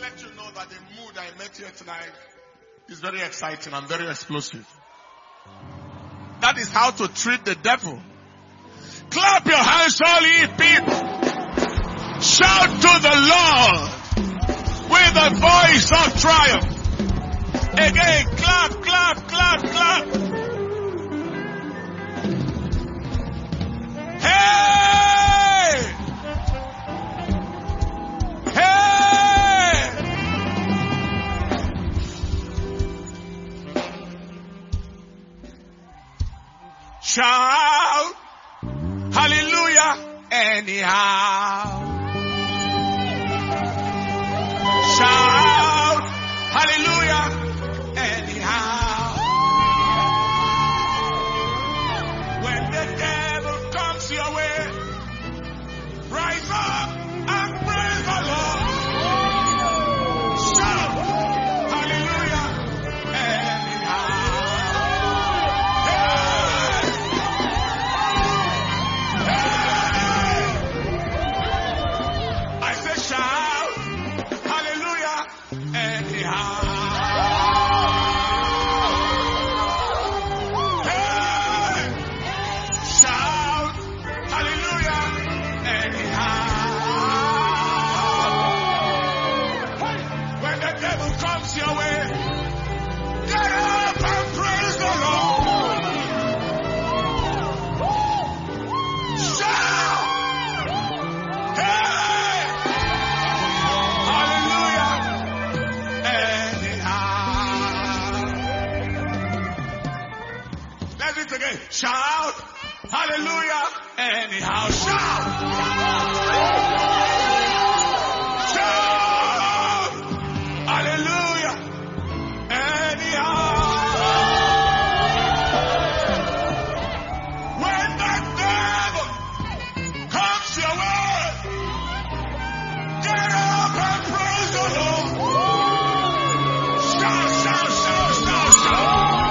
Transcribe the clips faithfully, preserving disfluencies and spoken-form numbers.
let you know that the mood I met here tonight is very exciting and very explosive. That is how to treat the devil. Clap your hands, all ye people. Shout to the Lord with a voice of triumph. Again, clap, clap, clap, clap. Hey! Hey! Shout hallelujah anyhow. Shout hallelujah anyhow. When the devil comes your way, rise up and praise the Lord. Shout hallelujah anyhow. I say shout hallelujah anyhow. Hey! Shout hallelujah anyhow. When the devil comes your way, get up and praise the Lord. Shout! Hey! Hallelujah anyhow. Let's do it again. Shout hallelujah anyhow. Shout! Shout hallelujah anyhow. When the devil comes your way, get up and praise the Lord. Shout, shout, shout, shout, shout.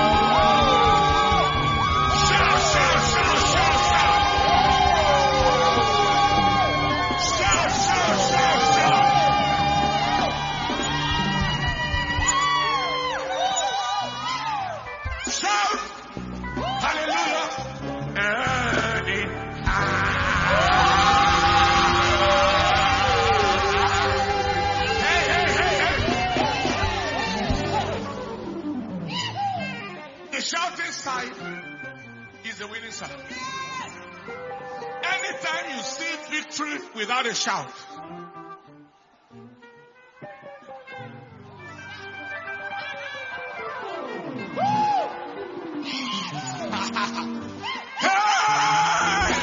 Shout, shout, shout, shout, shout. Shout, shout, shout, shout. Shout hallelujah anyhow. Hey, hey, hey, hey. The shouting side is the winning side. Anytime you see victory without a shout, hey!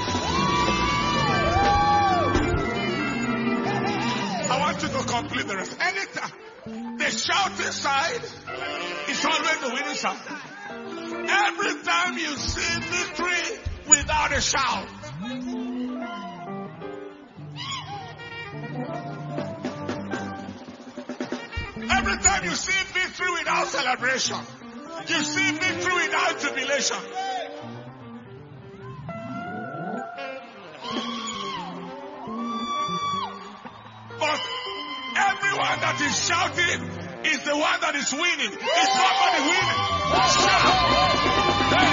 I want you to complete the rest. Anytime the shouting side is always the winning side. Every time you see victory without a shout, every time you see victory without celebration, you see victory without jubilation. But everyone that is shouting is the one that is winning. It's somebody winning. Shout. Hey.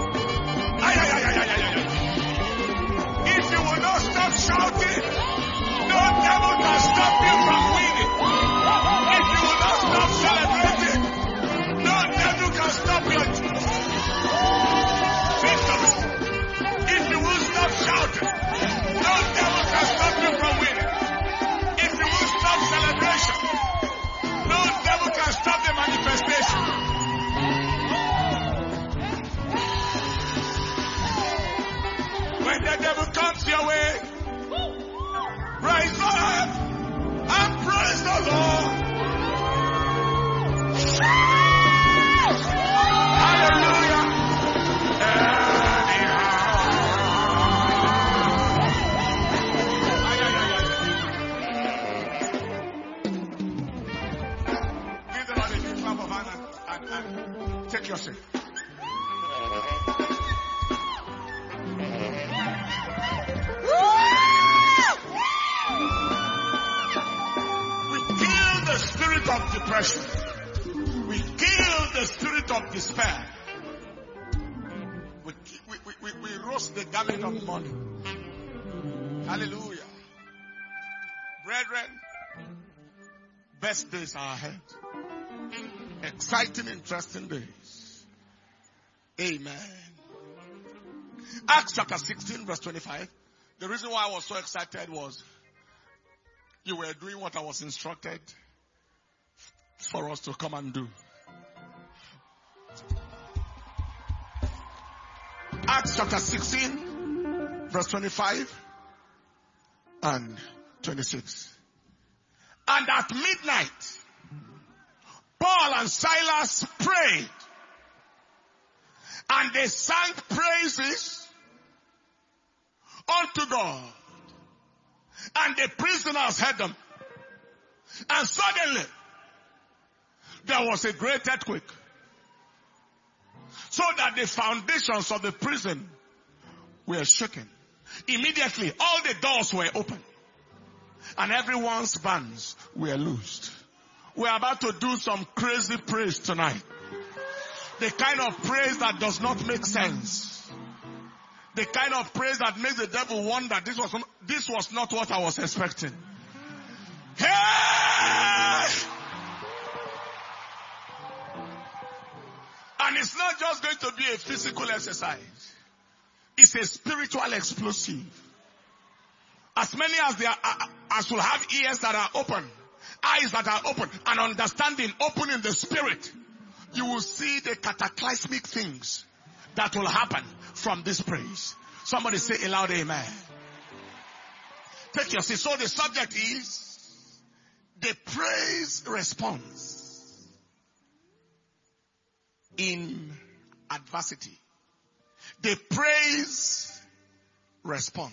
If you will not stop shouting, Of depression. We kill the spirit of despair. We, we, we, we roast the garment of mourning. Hallelujah. Brethren, best days are ahead. Exciting, interesting days. Amen. Acts chapter sixteen verse twenty-five. The reason why I was so excited was you were doing what I was instructed for us to come and do. Acts chapter sixteen, verse twenty-five and twenty-six. And at midnight, Paul and Silas prayed, and they sang praises unto God. And the prisoners heard them. And suddenly, there was a great earthquake, so that the foundations of the prison were shaken. Immediately, all the doors were open, and everyone's bands were loosed. We're about to do some crazy praise tonight. The kind of praise that does not make sense. The kind of praise that makes the devil wonder, this was, this was not what I was expecting. Hey! And it's not just going to be a physical exercise. It's a spiritual explosive. As many as there are, as will have ears that are open, eyes that are open, and understanding open in the spirit, you will see the cataclysmic things that will happen from this praise. Somebody say a loud amen. Take your seat. So the subject is the praise response in adversity. The praise response.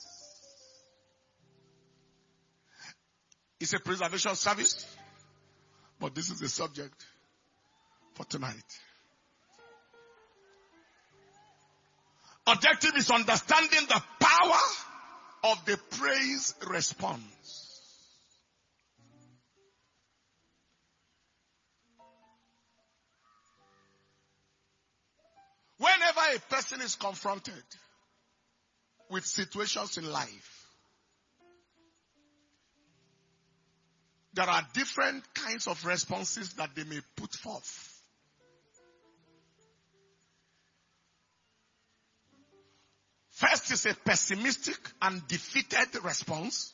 It's a preservation service, but this is the subject for tonight. Objective is understanding the power of the praise response. Whenever a person is confronted with situations in life, there are different kinds of responses that they may put forth. First is a pessimistic and defeated response.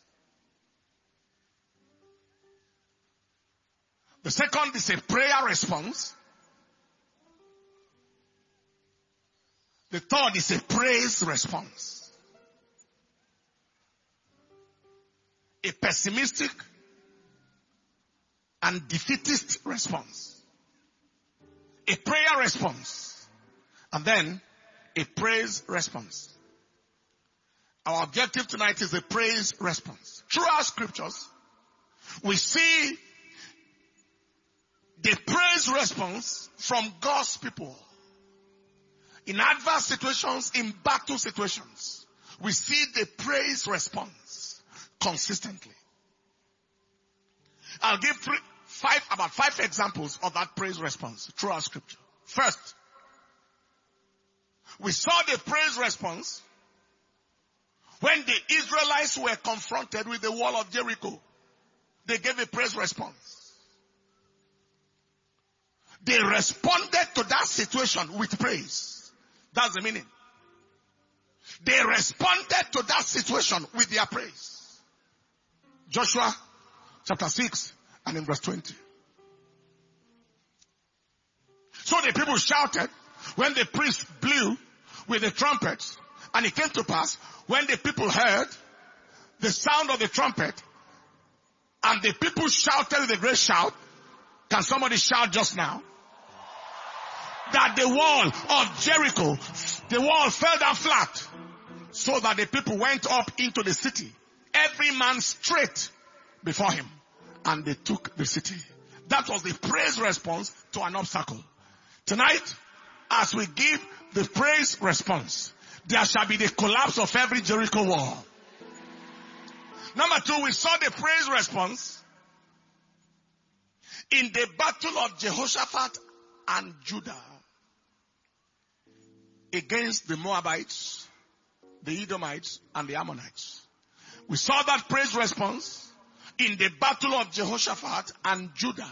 The second is a prayer response. The third is a praise response. A pessimistic and defeatist response. A prayer response. And then a praise response. Our objective tonight is a praise response. Throughout scriptures, we see the praise response from God's people. In adverse situations, in battle situations, we see the praise response consistently. I'll give three, five, about five examples of that praise response throughout scripture. First, we saw the praise response when the Israelites were confronted with the wall of Jericho. They gave a praise response. They responded to that situation with praise. That's the meaning. They responded to that situation with their praise. Joshua chapter six and in verse twenty. So the people shouted when the priest blew with the trumpets, and it came to pass when the people heard the sound of the trumpet, and the people shouted with a great shout. Can somebody shout just now? That the wall of Jericho, the wall fell down flat, so that the people went up into the city, every man straight before him, and they took the city. That was the praise response to an obstacle. Tonight, as we give the praise response, there shall be the collapse of every Jericho wall. Number two, we saw the praise response in the battle of Jehoshaphat and Judah against the Moabites, the Edomites, and the Ammonites. We saw that praise response in the battle of Jehoshaphat and Judah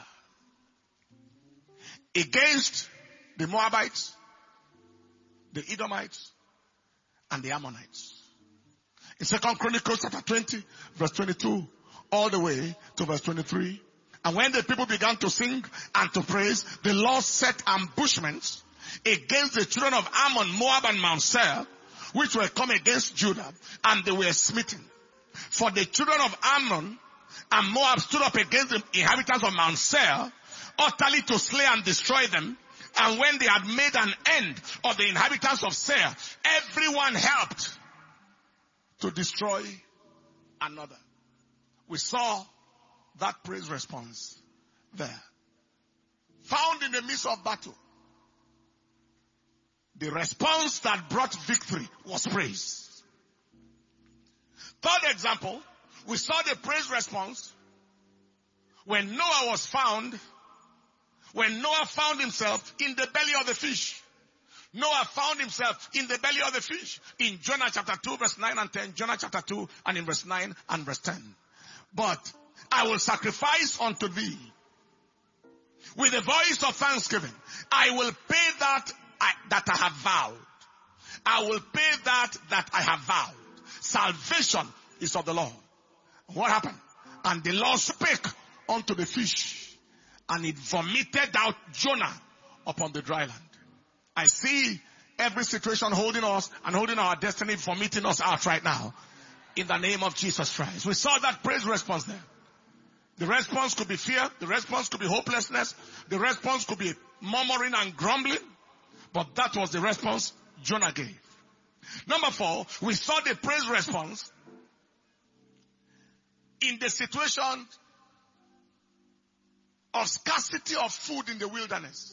against the Moabites, the Edomites, and the Ammonites. In Second Chronicles chapter twenty, verse twenty-two, all the way to verse twenty-three. And when the people began to sing and to praise, the Lord set ambushments against the children of Ammon, Moab, and Mount Seir, which were come against Judah, and they were smitten. For the children of Ammon and Moab stood up against the inhabitants of Mount Seir, utterly to slay and destroy them. And when they had made an end of the inhabitants of Seir, everyone helped to destroy another. We saw that praise response there. Found in the midst of battle, the response that brought victory was praise. Third example, we saw the praise response when Noah was found, when Noah found himself in the belly of the fish. Noah found himself in the belly of the fish in Jonah chapter two verse nine and ten, Jonah chapter two and in verse nine and verse ten. But I will sacrifice unto thee with a voice of thanksgiving. I will pay that I, that I have vowed. I will pay that that I have vowed. Salvation is of the Lord. What happened? And the Lord spake unto the fish, and it vomited out Jonah upon the dry land. I see every situation holding us and holding our destiny, vomiting us out right now. In the name of Jesus Christ. We saw that praise response there. The response could be fear. The response could be hopelessness. The response could be murmuring and grumbling. But that was the response Jonah gave. Number four, we saw the praise response in the situation of scarcity of food in the wilderness.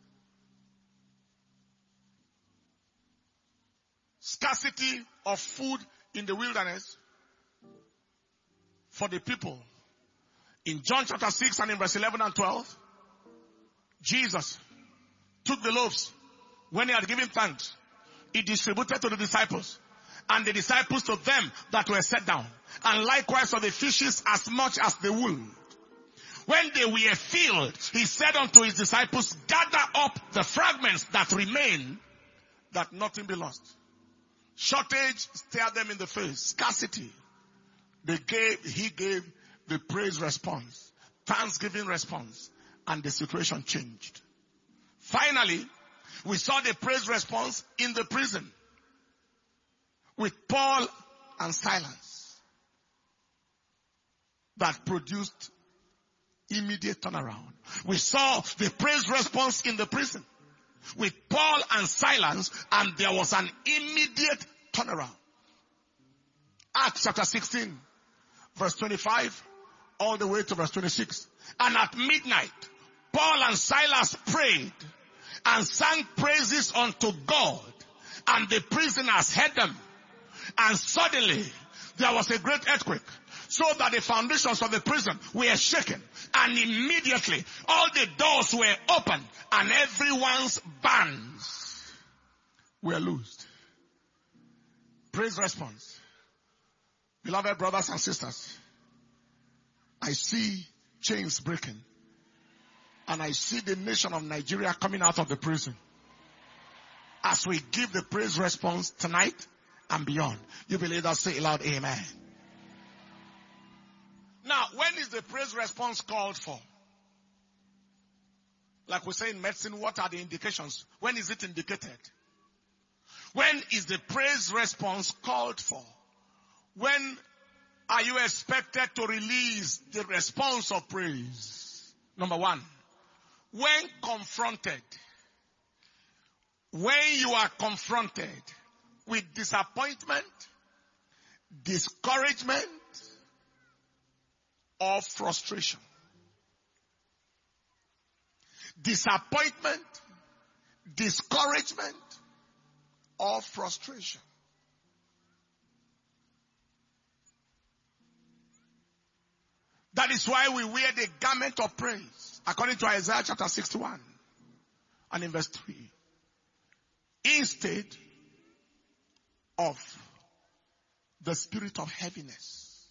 Scarcity of food in the wilderness for the people. In John chapter six and in verse eleven and twelve, Jesus took the loaves. When he had given thanks, he distributed to the disciples, and the disciples to them that were set down, and likewise of the fishes as much as they would. When they were filled, he said unto his disciples, gather up the fragments that remain, that nothing be lost. Shortage stared them in the face. Scarcity. They gave, he gave the praise response, thanksgiving response, and the situation changed. Finally, we saw the praise response in the prison with Paul and Silas that produced immediate turnaround. We saw the praise response in the prison with Paul and Silas, and there was an immediate turnaround. Acts chapter sixteen, verse twenty-five, all the way to verse twenty-six. And at midnight, Paul and Silas prayed and sang praises unto God, and the prisoners heard them. And suddenly, there was a great earthquake, so that the foundations of the prison were shaken, and immediately all the doors were opened, and everyone's bands were loosed. Praise response. Beloved brothers and sisters, I see chains breaking, and I see the nation of Nigeria coming out of the prison. As we give the praise response tonight and beyond, you believe that? Say it loud, amen. Now, when is the praise response called for? Like we say in medicine, what are the indications? When is it indicated? When is the praise response called for? When are you expected to release the response of praise? Number one, when confronted. When you are confronted with disappointment, discouragement, or frustration. Disappointment, discouragement, or frustration. That is why we wear the garment of praise, according to Isaiah chapter sixty-one and in verse three. Instead of the spirit of heaviness.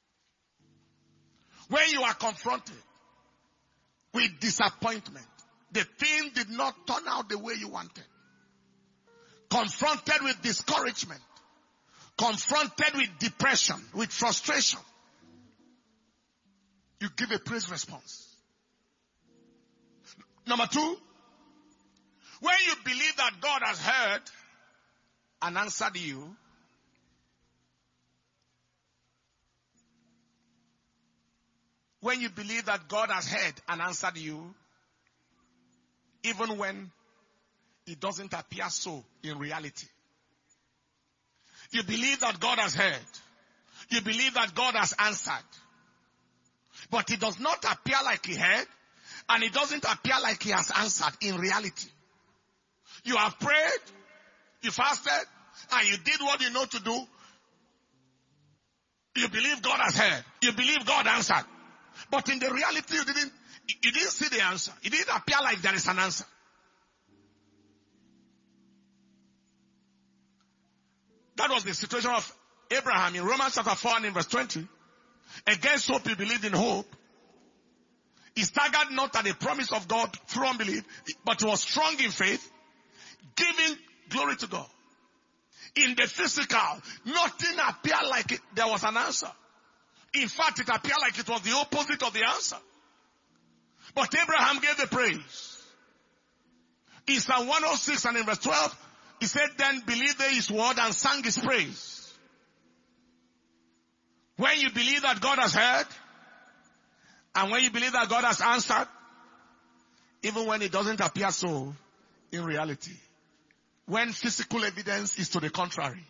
When you are confronted with disappointment, the thing did not turn out the way you wanted. Confronted with discouragement, confronted with depression, with frustration, you give a praise response. Number two, when you believe that God has heard and answered you, when you believe that God has heard and answered you, even when it doesn't appear so in reality. You believe that God has heard. You believe that God has answered. But it does not appear like he heard, and it doesn't appear like he has answered in reality. You have prayed, you fasted, and you did what you know to do. You believe God has heard. You believe God answered. But in the reality, you didn't, you didn't see the answer. It didn't appear like there is an answer. That was the situation of Abraham in Romans chapter four and in verse twenty. Against hope he believed in hope. He staggered not at the promise of God through unbelief, but was strong in faith, giving glory to God. In the physical, nothing appeared like it, there was an answer. In fact, it appeared like it was the opposite of the answer. But Abraham gave the praise. In Psalm one oh six and in verse twelve, he said, then believed they his word and sang his praise. When you believe that God has heard, and when you believe that God has answered, even when it doesn't appear so in reality, when physical evidence is to the contrary,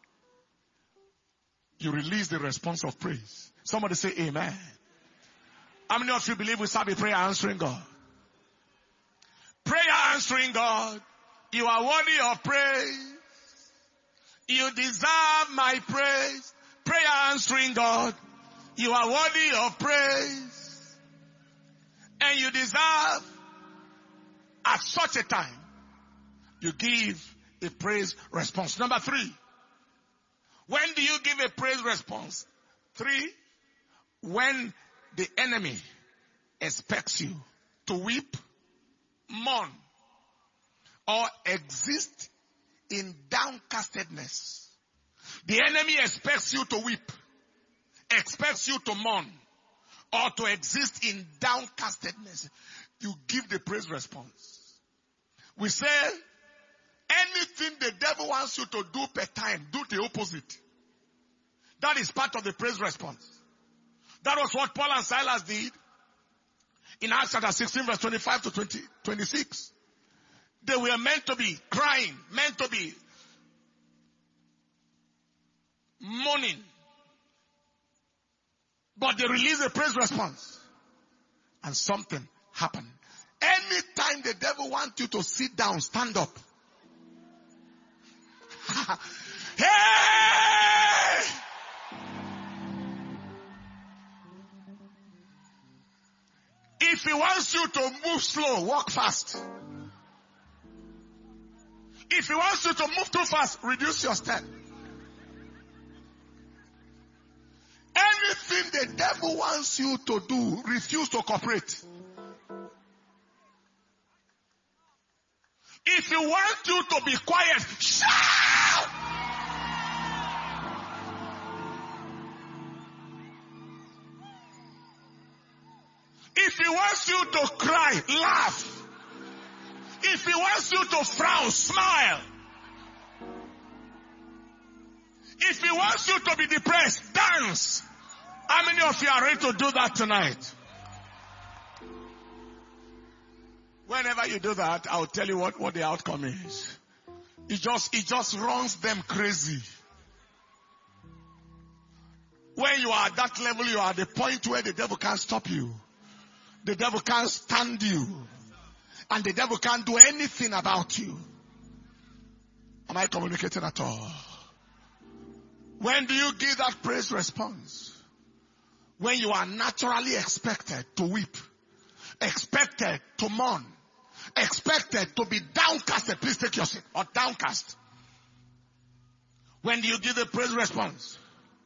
you release the response of praise. Somebody say amen. How many of you believe we serve a prayer answering God? Prayer answering God. You are worthy of praise. You deserve my praise. Prayer answering God. You are worthy of praise. And you deserve, at such a time, you give a praise response. Number three. When do you give a praise response? Three. When the enemy expects you to weep, mourn, or exist in downcastedness. The enemy expects you to weep, expects you to mourn, or to exist in downcastedness. You give the praise response. We say, anything the devil wants you to do per time, do the opposite. That is part of the praise response. That was what Paul and Silas did in Acts chapter sixteen verse twenty-five to twenty, twenty-six. They were meant to be crying, meant to be mourning. But they released a praise response. And something happened. Anytime the devil wants you to sit down, stand up. Hey! If he wants you to move slow, walk fast. If he wants you to move too fast, reduce your step. Anything the devil wants you to do, refuse to cooperate. If he wants you to be quiet, shout! If he wants you to cry, laugh. If he wants you to frown, smile. If he wants you to be depressed, dance. How many of you are ready to do that tonight? Whenever you do that, I'll tell you what, what the outcome is. It just, it just runs them crazy. When you are at that level, you are at the point where the devil can't stop you. The devil can't stand you. and the devil can't do anything about you. Am I communicating at all? When do you give that praise response? When you are naturally expected to weep, expected to mourn, expected to be downcasted. Please take your seat. Or downcast. When do you give the praise response?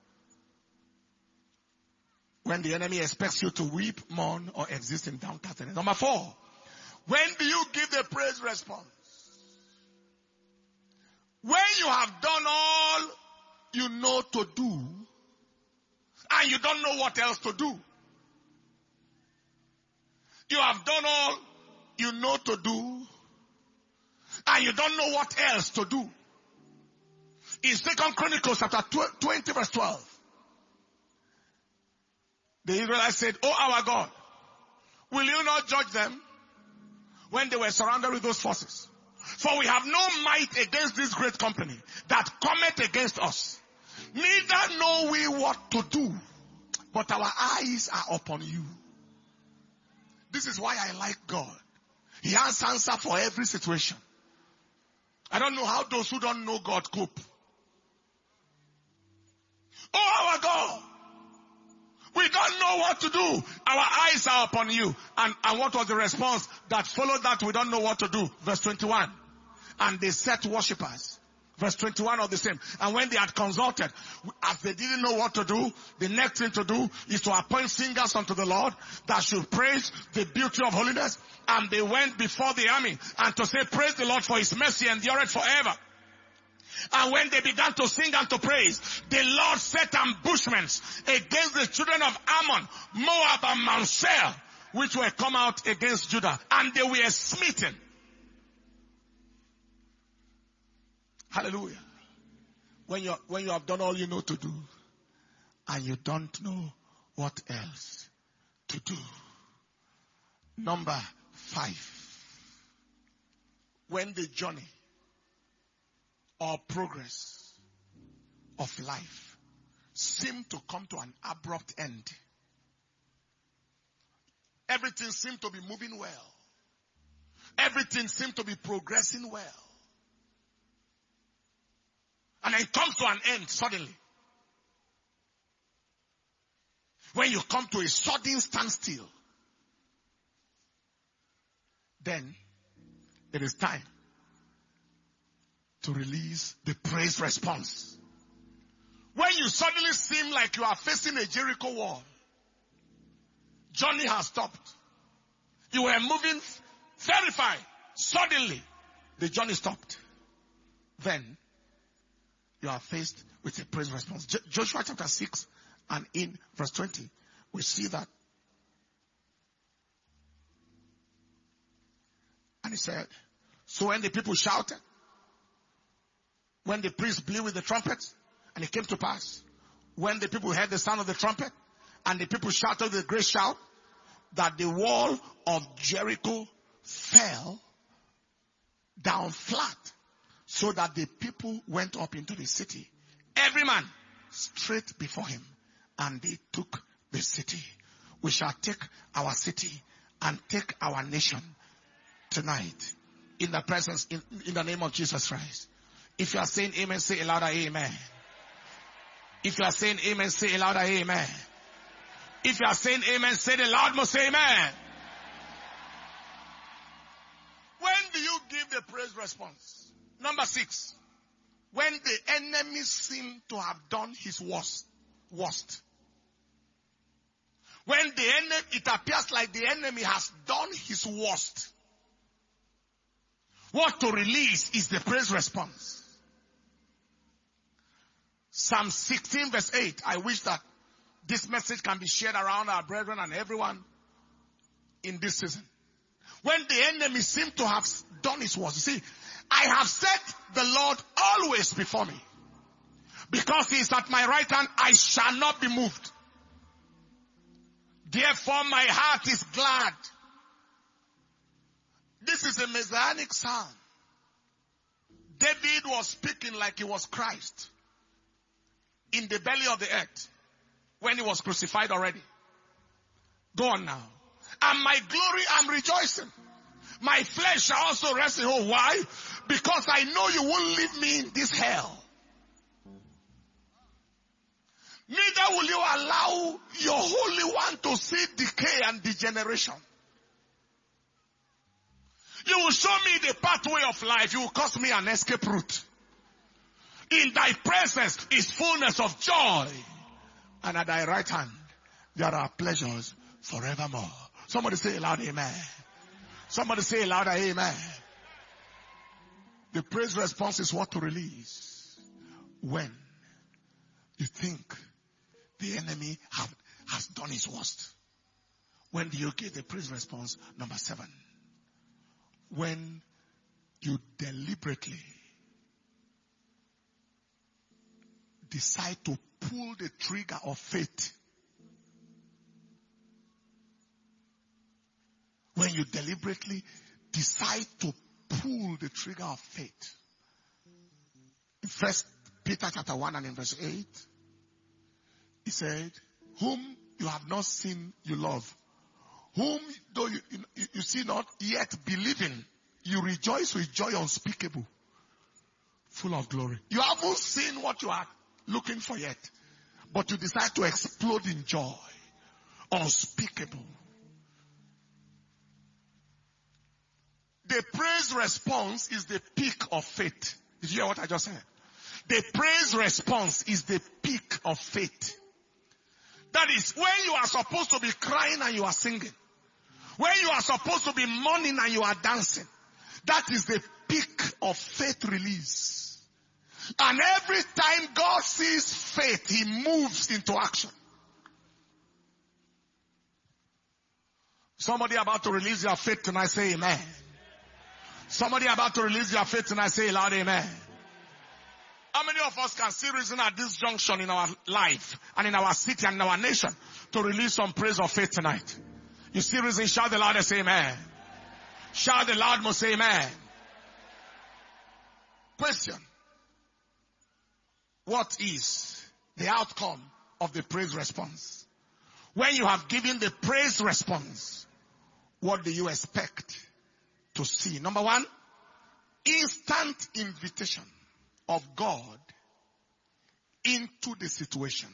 When the enemy expects you to weep, mourn, or exist in downcastness. Number four. When do you give the praise response? When you have done all you know to do, and you don't know what else to do. You have done all you know to do, and you don't know what else to do. In Second Chronicles chapter twenty verse twelve, the Israelites said, "Oh our God, will you not judge them?" When they were surrounded with those forces. "For we have no might against this great company that cometh against us. Neither know we what to do, but our eyes are upon you." This is why I like God. He has answer for every situation. I don't know how those who don't know God cope. "Oh our God, we don't know what to do. Our eyes are upon you." And, and what was the response that followed that? "We don't know what to do." Verse twenty-one. "And they set worshippers." Verse twenty-one of the same. "And when they had consulted, as they didn't know what to do, the next thing to do is to appoint singers unto the Lord that should praise the beauty of holiness. And they went before the army and to say, "Praise the Lord, for his mercy endureth forever." And when they began to sing and to praise, the Lord set ambushments against the children of Ammon, Moab, and Mount Seir, which were come out against Judah. And they were smitten. Hallelujah. When you, when you have done all you know to do, and you don't know what else to do. Number five. When the journey or progress of life seem to come to an abrupt end. Everything seems to be moving well. Everything seems to be progressing well. And then it comes to an end suddenly. When you come to a sudden standstill, then it is time to release the praise response. When you suddenly seem like you are facing a Jericho wall, journey has stopped. You were moving very fine. Suddenly, the journey stopped. Then, you are faced with a praise response. J- Joshua chapter six and in verse twenty, we see that. And he said, "So when the people shouted, when the priest blew with the trumpets, and it came to pass, when the people heard the sound of the trumpet, and the people shouted with a great shout, that the wall of Jericho fell down flat, so that the people went up into the city, every man straight before him, and they took the city." We shall take our city and take our nation tonight in the presence, in, in the name of Jesus Christ. If you are saying amen, say a louder amen. If you are saying amen, say a louder amen. If you are saying amen, say the loud most amen. When do you give the praise response? Number six. When the enemy seems to have done his worst. Worst. When the enemy, it appears like the enemy has done his worst. What to release is the praise response. Psalm sixteen verse eight. I wish that this message can be shared around our brethren and everyone in this season. When the enemy seems to have done his worst. You see, I have set the Lord always before me. Because he is at my right hand, I shall not be moved. Therefore my heart is glad. This is a messianic psalm. David was speaking like he was Christ in the belly of the earth when he was crucified already. Go on now. And my glory, I'm rejoicing. My flesh shall also rest in hope. Why? Because I know you won't leave me in this hell. Neither will you allow your Holy One to see decay and degeneration. You will show me the pathway of life. You will cause me an escape route. In thy presence is fullness of joy. And at thy right hand, there are pleasures forevermore. Somebody say aloud, amen. Somebody say louder, amen. The praise response is what to release when you think the enemy have, has done his worst. When do you give the praise response? Number seven. When you deliberately decide to pull the trigger of faith. When you deliberately decide to pull the trigger of faith. In First Peter chapter one and in verse eight, he said, whom you have not seen, you love. Whom, though you, you, you see not, yet believing, you rejoice with joy unspeakable, full of glory. You haven't seen what you are looking for yet, but you decide to explode in joy, unspeakable. The praise response is the peak of faith. Did you hear what I just said? The praise response is the peak of faith. That is when you are supposed to be crying and you are singing. When you are supposed to be mourning and you are dancing. That is the peak of faith release. And every time God sees faith, He moves into action. Somebody about to release your faith tonight, say amen. Somebody about to release your faith tonight, say loud amen. How many of us can see reason at this junction in our life and in our city and in our nation to release some praise of faith tonight? You see reason, shout the loudest amen. Shout the loud most amen. Question. What is the outcome of the praise response? When you have given the praise response, what do you expect to see? Number one, instant invitation of God into the situation.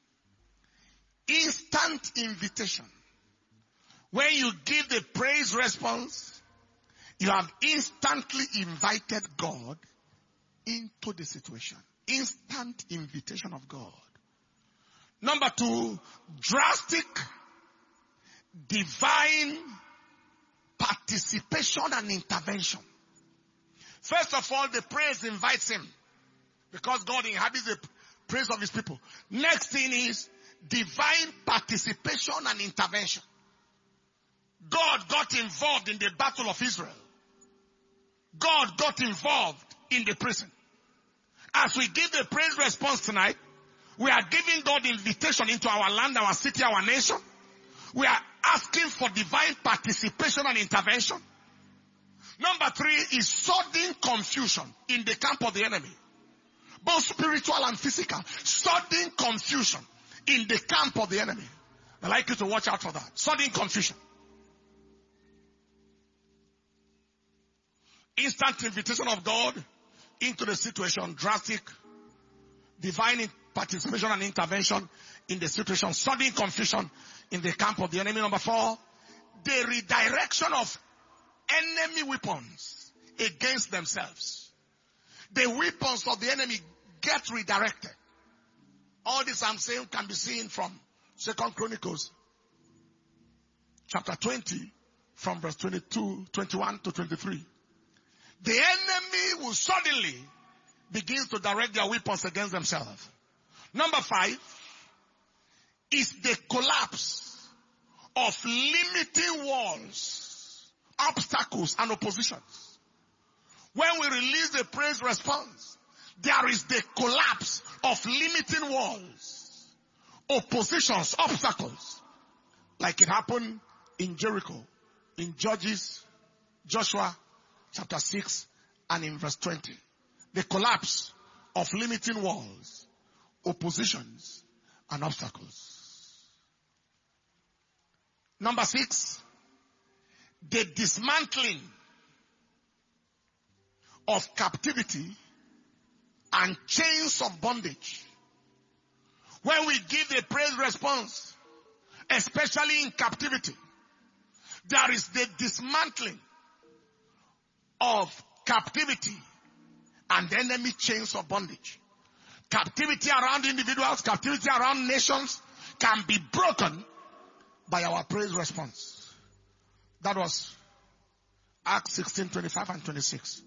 Instant invitation. When you give the praise response, you have instantly invited God into the situation. Instant invitation of God. Number two, drastic divine participation and intervention. First of all, the praise invites Him because God inhabits the praise of His people. Next thing is divine participation and intervention. God got involved in the battle of Israel. God got involved in the prison. As we give the praise response tonight, we are giving God invitation into our land, our city, our nation. We are asking for divine participation and intervention. Number three is sudden confusion in the camp of the enemy. Both spiritual and physical. Sudden confusion in the camp of the enemy. I'd like you to watch out for that. Sudden confusion. Instant invitation of God into the situation. Drastic, divine participation and intervention in the situation. Sudden confusion in the camp of the enemy. Number four, the redirection of enemy weapons against themselves. The weapons of the enemy get redirected. All this I'm saying can be seen from Second Chronicles chapter twenty from verse twenty-two, twenty-one to twenty-three. The enemy will suddenly begin to direct their weapons against themselves. Number five is the collapse of limiting walls, obstacles, and oppositions. When we release the praise response, there is the collapse of limiting walls, oppositions, obstacles, like it happened in Jericho, in Judges, Joshua chapter six and in verse twenty. The collapse of limiting walls, oppositions, and obstacles. Number six, the dismantling of captivity and chains of bondage. When we give a praise response, especially in captivity, there is the dismantling of captivity and the enemy chains of bondage. Captivity around individuals, captivity around nations can be broken by our praise response. That was Acts sixteen, twenty-five and twenty-six.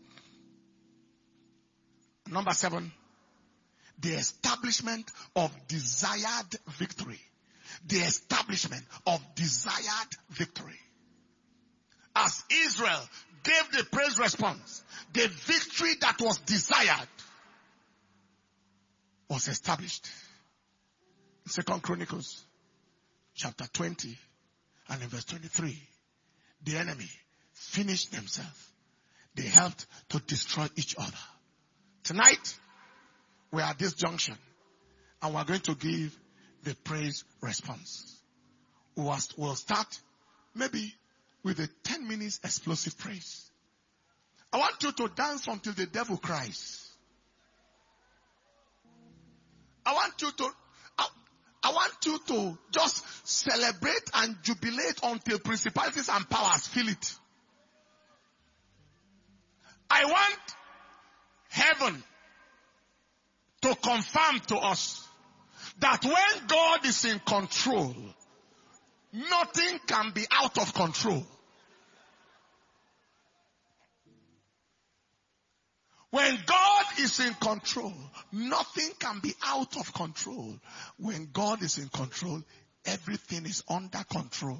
Number seven, the establishment of desired victory. The establishment of desired victory. As Israel gave the praise response, the victory that was desired was established. Second Chronicles chapter twenty and in verse twenty-three. The enemy finished themselves. They helped to destroy each other. Tonight, we are at this junction and we are going to give the praise response. We'll start maybe with a ten minutes explosive praise. I want you to dance until the devil cries. I want you to, I, I want you to just celebrate and jubilate until principalities and powers feel it. I want heaven to confirm to us that when God is in control, nothing can be out of control. When God is in control, nothing can be out of control. When God is in control, everything is under control.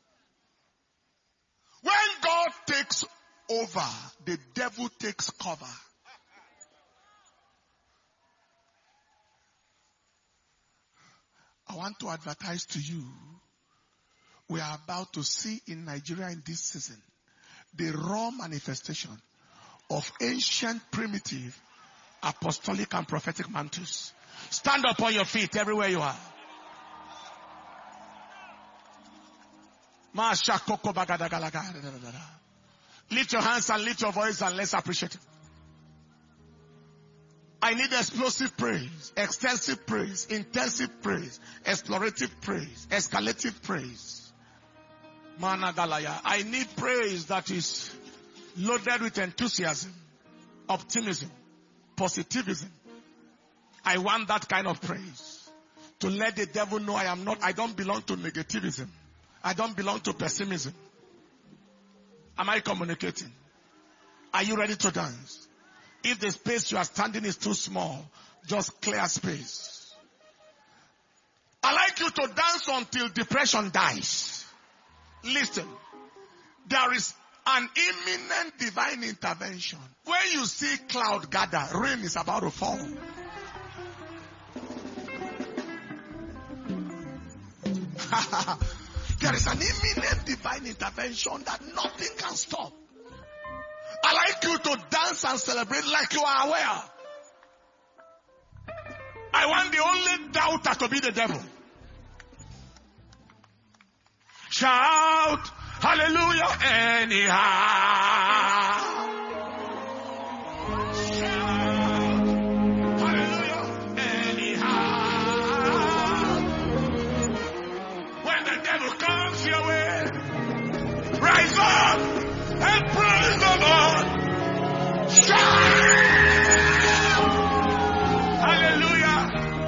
When God takes over, the devil takes cover. I want to advertise to you, we are about to see in Nigeria in this season the raw manifestation of ancient, primitive, apostolic and prophetic mantles. Stand up on your feet everywhere you are. Lift your hands and lift your voice and let's appreciate it. I need explosive praise, extensive praise, intensive praise, explorative praise, escalative praise. Managalaya. I need praise that is loaded with enthusiasm, optimism, positivism. I want that kind of praise. To let the devil know I am not, I don't belong to negativism. I don't belong to pessimism. Am I communicating? Are you ready to dance? If the space you are standing is too small, just clear space. I like you to dance until depression dies. Listen, there is an imminent divine intervention. When you see cloud gather, rain is about to fall. There is an imminent divine intervention that nothing can stop. I like you to dance and celebrate like you are aware. I want the only doubter to be the devil. Shout hallelujah anyhow. Shout hallelujah anyhow. When the devil comes your way, rise up and praise the Lord. Shout hallelujah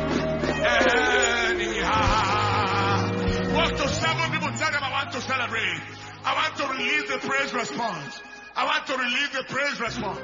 anyhow. Walk to seven people, tell them I want to celebrate. I want to release the praise response. I want to release the praise response.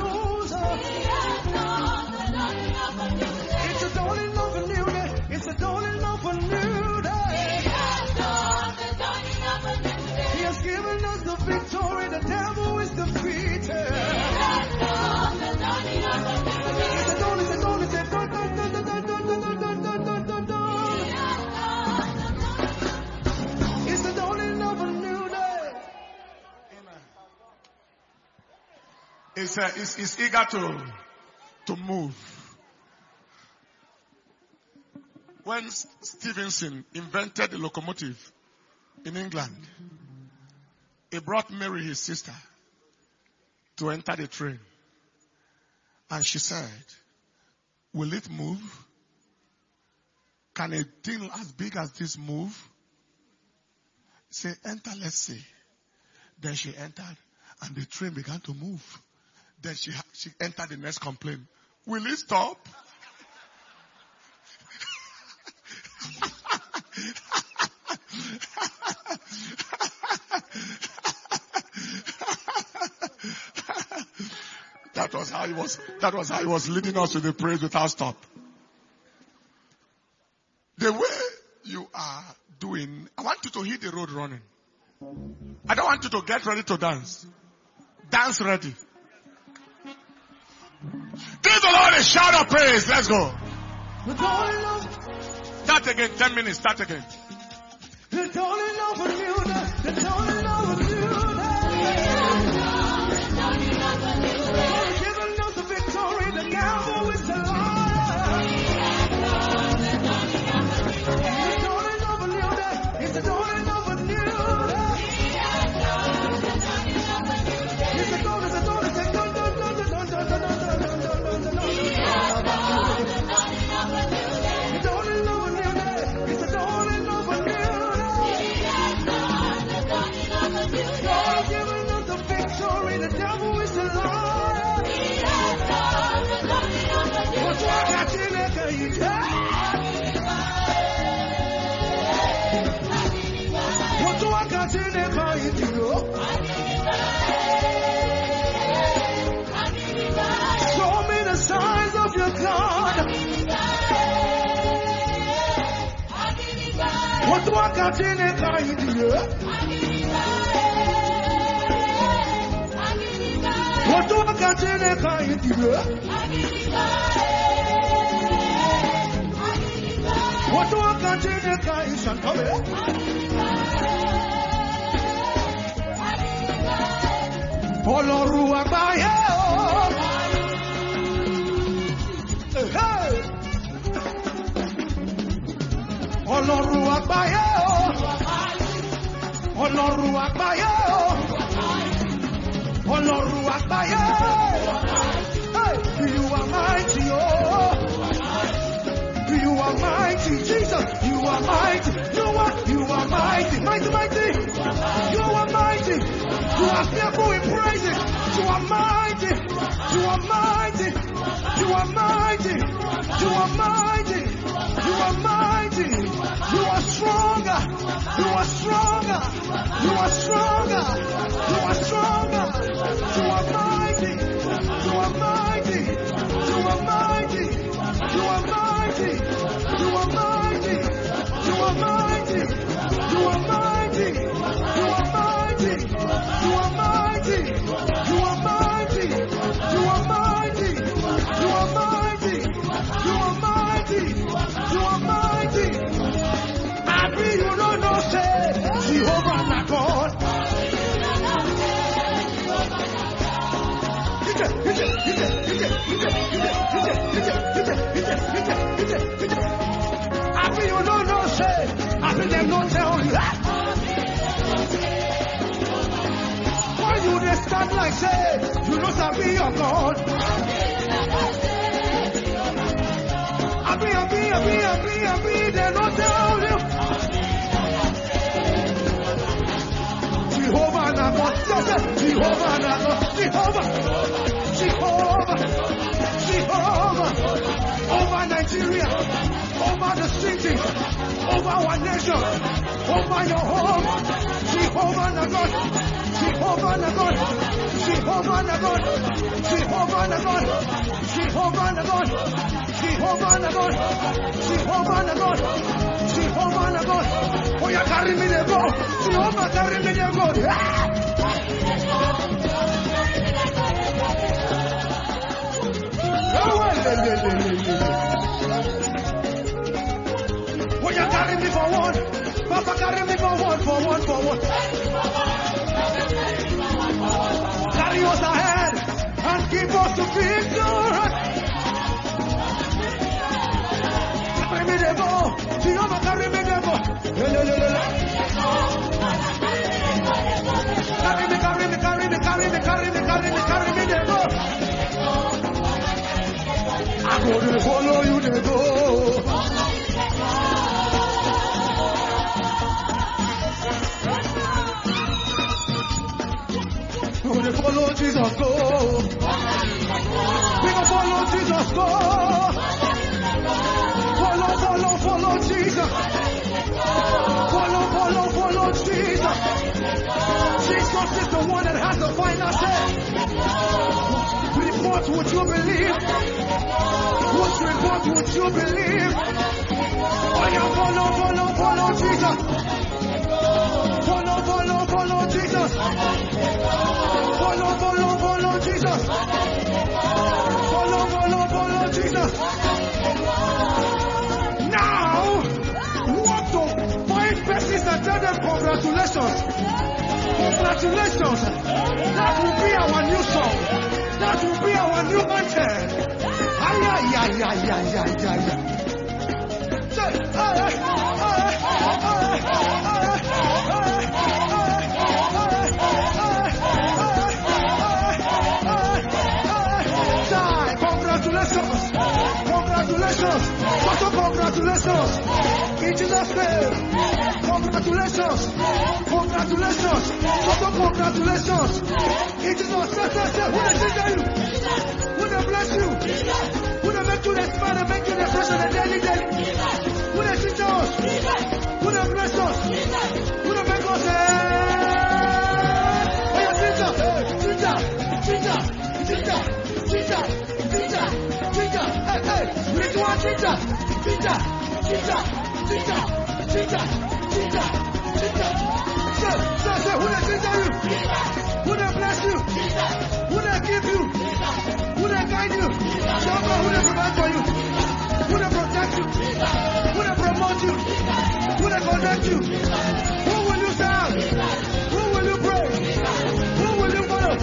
It's a is, uh, is, is eager to, to move. When Stevenson invented the locomotive in England, he brought Mary, his sister, to enter the train. And she said, will it move? Can a thing as big as this move? Say, enter, let's see. Then she entered, and the train began to move. Then she, she entered the next complaint. Will it stop? That was how he was, that was how he was leading us to the praise without stop. The way you are doing, I want you to hit the road running. I don't want you to get ready to dance. Dance ready. Give the Lord a shout of praise. Let's go. Start again. Ten minutes. Start again. Show me the signs of your God. What do I got in it? What do I got in it? What do I got in it? Ọlọ́run àgbáyé o. Ọlọ́run àgbáyé o. Ọlọ́run àgbáyé o. Ọlọ́run àgbáyé. You are mighty, oh. You are mighty, Jesus. You are mighty. You are, you are mighty, mighty, mighty. You are mighty. You are fearful in praises. You are mighty. You are mighty. You are mighty. You are mighty. You are mighty. You are stronger. You are stronger. You are stronger. You are stronger. You are mighty. You are mighty. You are mighty. You are mighty. You are mighty. You are mighty. You are mighty. You are mighty. You are mighty. You are mighty. You are mighty. You are mighty. You are mighty. You are mighty. I be you don't know say Jehovah my God. I be you don't know say I be them not tell you. Why you they stand like say you know I be your God. I be, I be, I be, I be, I be, they not tell you. Jehovah na God, Jehovah na God, Jehovah, Jehovah, Jehovah, over Nigeria, over the city, over our nation, over your home, Jehovah na God, Jehovah na God, Jehovah na God, Jehovah na God, Jehovah na God, Jehovah na God, Jehovah na God, Jehovah na God. Oh, you carry me the go. Jehovah carry me the go. Oh, you carry me for one. Papa carry me for one, for one, for one. Carry us ahead and go, they follow you, they go. Oh, they follow Jesus, go. We go follow Jesus, go. Follow, follow, follow Jesus. Follow, follow, follow Jesus. Jesus is the one that has the final say. Report what you believe. What report would you believe? Oh, yeah, follow, follow, follow Jesus. Follow, follow, follow Jesus. Follow, follow, follow Jesus. Follow, follow, follow Jesus. Now, walk to five persons and tell them congratulations. Congratulations. That will be our new song. That will be our new anthem. Ay, ay, ay, ay, ay, ay, ay. Say, ay, ay, ay, congratulations. Congratulations. Pastor, congratulations. In Jesus' name. Congratulations. Congratulations. Pastor, congratulations. In Jesus' name. Who they ginger you? Who they bless you? Who they make you the smile and make you the fresh on the daily daily? Who they ginger us? Who they bless us? Who they make us hey? Hey, ginger. Ginger. Ginger. Ginger. Ginger. Ginger. Ginger. Hey, hey. We need to want ginger. Ginger. Ginger. Ginger. Ginger. Ginger. Ginger. Say, say, say, who they ginger you? Who they bless you? Who they give you? Who they guide you? Show God who they provide for you. Who they protect you? Who they promote you? Who they connect you? Who will you serve? Who will you pray? Who will you follow?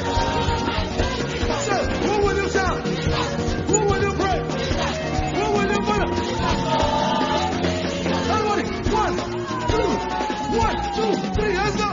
Say, who will you serve? Who will you pray? Who will you follow? Everybody, one, two, one, two, three, let's go.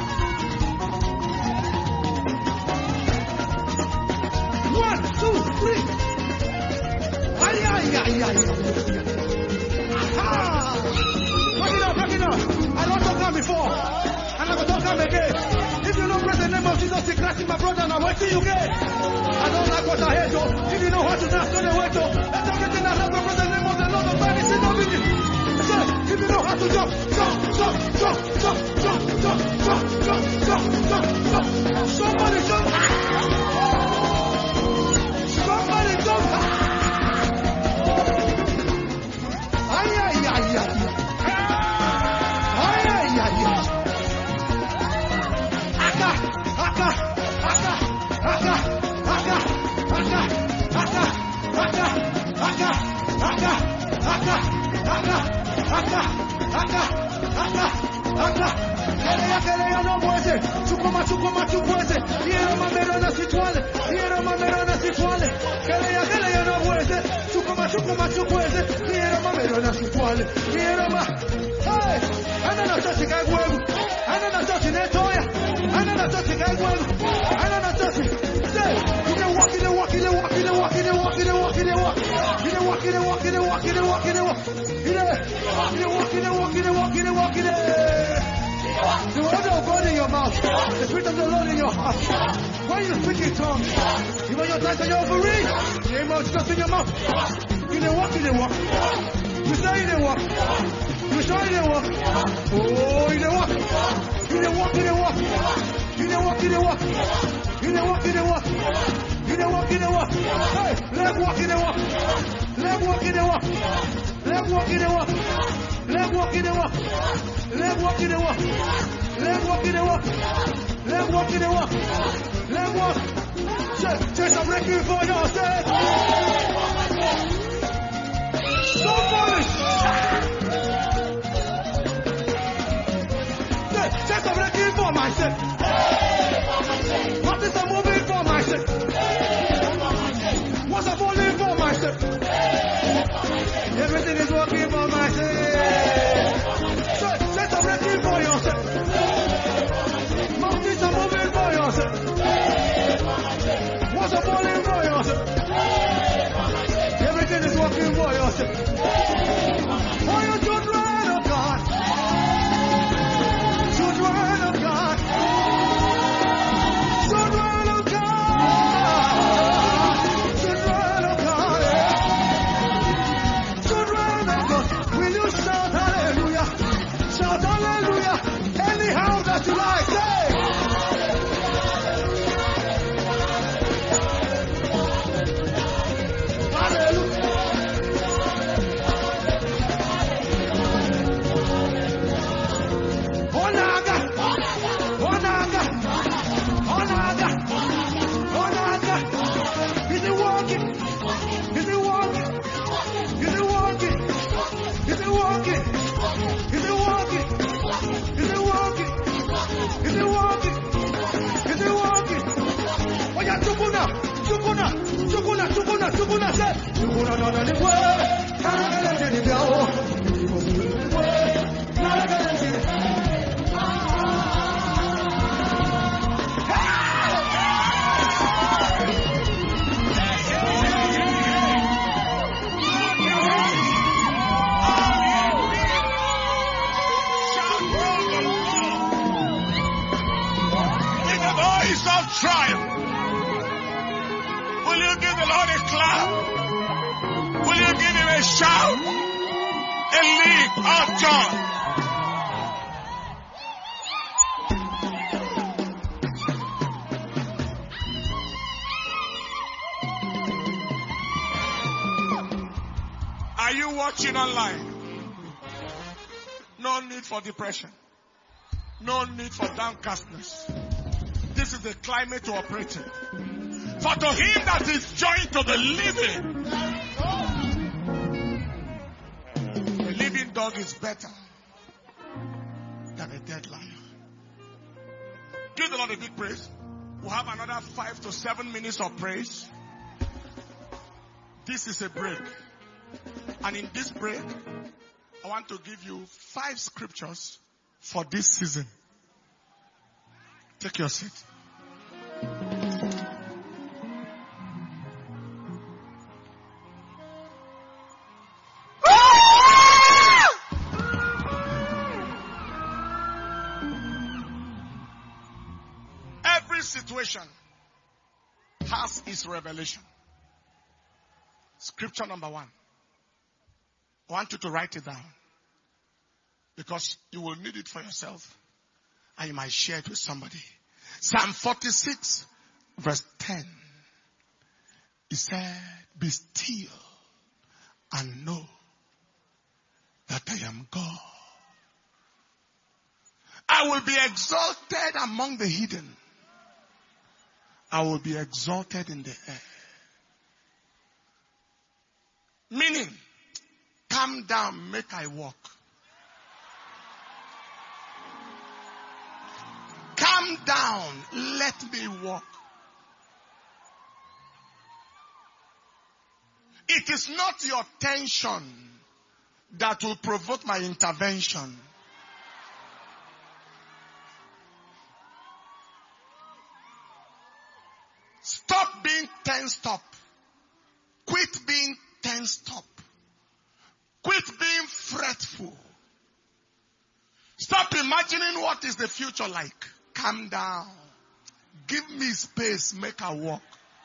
One, two, three. Ay, ay, ay, ay, ay. Aha! Back it up, back it up. I don't talk that before. And I will talk that again. If you don't praise the name of Jesus Christ, my brother, now wait till you get. I don't like what I hear, though. If you know how to dance, don't wait, though. Let everything I have to praise the name of the Lord of God is in the meeting. If you know how to jump, jump, jump, jump, jump, jump, jump, jump, jump, jump, jump, jump. Somebody jump. Somebody jump. Ay, ay, ay, ay. Ay, ay, ay, ay. Aka, aka, aka, aka, aka, aka, aka, aka, aka, aka, aka, aka. Aka, aka, aka, aka. Quereya, quereya, no puede. Chukuma, chukuma, chupuese. Quiero mamerona situale. Quiero mamerona situale. Quereya, quereya, no puede. Chukuma, chukuma, chupuese. Quiero mamerona situale. Quiero ma. Hey, anda na chochi kai huevo. Anda na chochi ne toya. Anda na chochi kai huevo. Anda na chochi. Say, you can walk in the walk in the walk in the walk in the walk in the walk in the walk. You can walk in the walk in the walk in the walk in the walk. You know, you walk in the walk in the walk in the walk in the. The word of God in your mouth, the spirit of the Lord in your heart. When you speak in tongues, even your tongues are overreach. The name of Jesus in your mouth. You can walk in the walk. You say in the walk. You say in the walk. Oh, in the walk. You can walk in the walk. You can walk in the walk. You can walk in the walk. You can walk in the walk. Hey, let's walk in the walk. Let's walk in the walk. Let's walk in the walk. Let's walk in the walk. Let's walk in the walk. Let's walk in the walk. Let's walk in the walk. Let's walk. Just a breaking for yourself. Somebody. Just a breaking for myself. What is a moving for myself? What's a falling for myself? Everything is working for myself. So, just a breaking for yourself. Mountains are moving for yourself. What's a falling for yourself? With the voice of triumph. Will you give the Lord a clap? Will you give him a shout? A leap of joy. Are you watching online? No need for depression. No need for downcastness. This is the climate to operate in. For to him that is joined to the living, a living dog is better than a dead lion. Give the Lord a big praise. We'll have another five to seven minutes of praise. This is a break. And in this break, I want to give you five scriptures for this season. Take your seat. Every situation has its revelation. Scripture number one. I want you to write it down because you will need it for yourself and you might share it with somebody. Psalm forty-six verse ten. He said, be still and know that I am God. I will be exalted among the hidden. I will be exalted in the air. Meaning, calm down, make I walk. Calm down, let me walk. It is not your tension that will provoke my intervention. Stop being tensed up. Quit being tensed up. Quit being fretful. Stop imagining what is the future like. Calm down. Give me space, make I walk.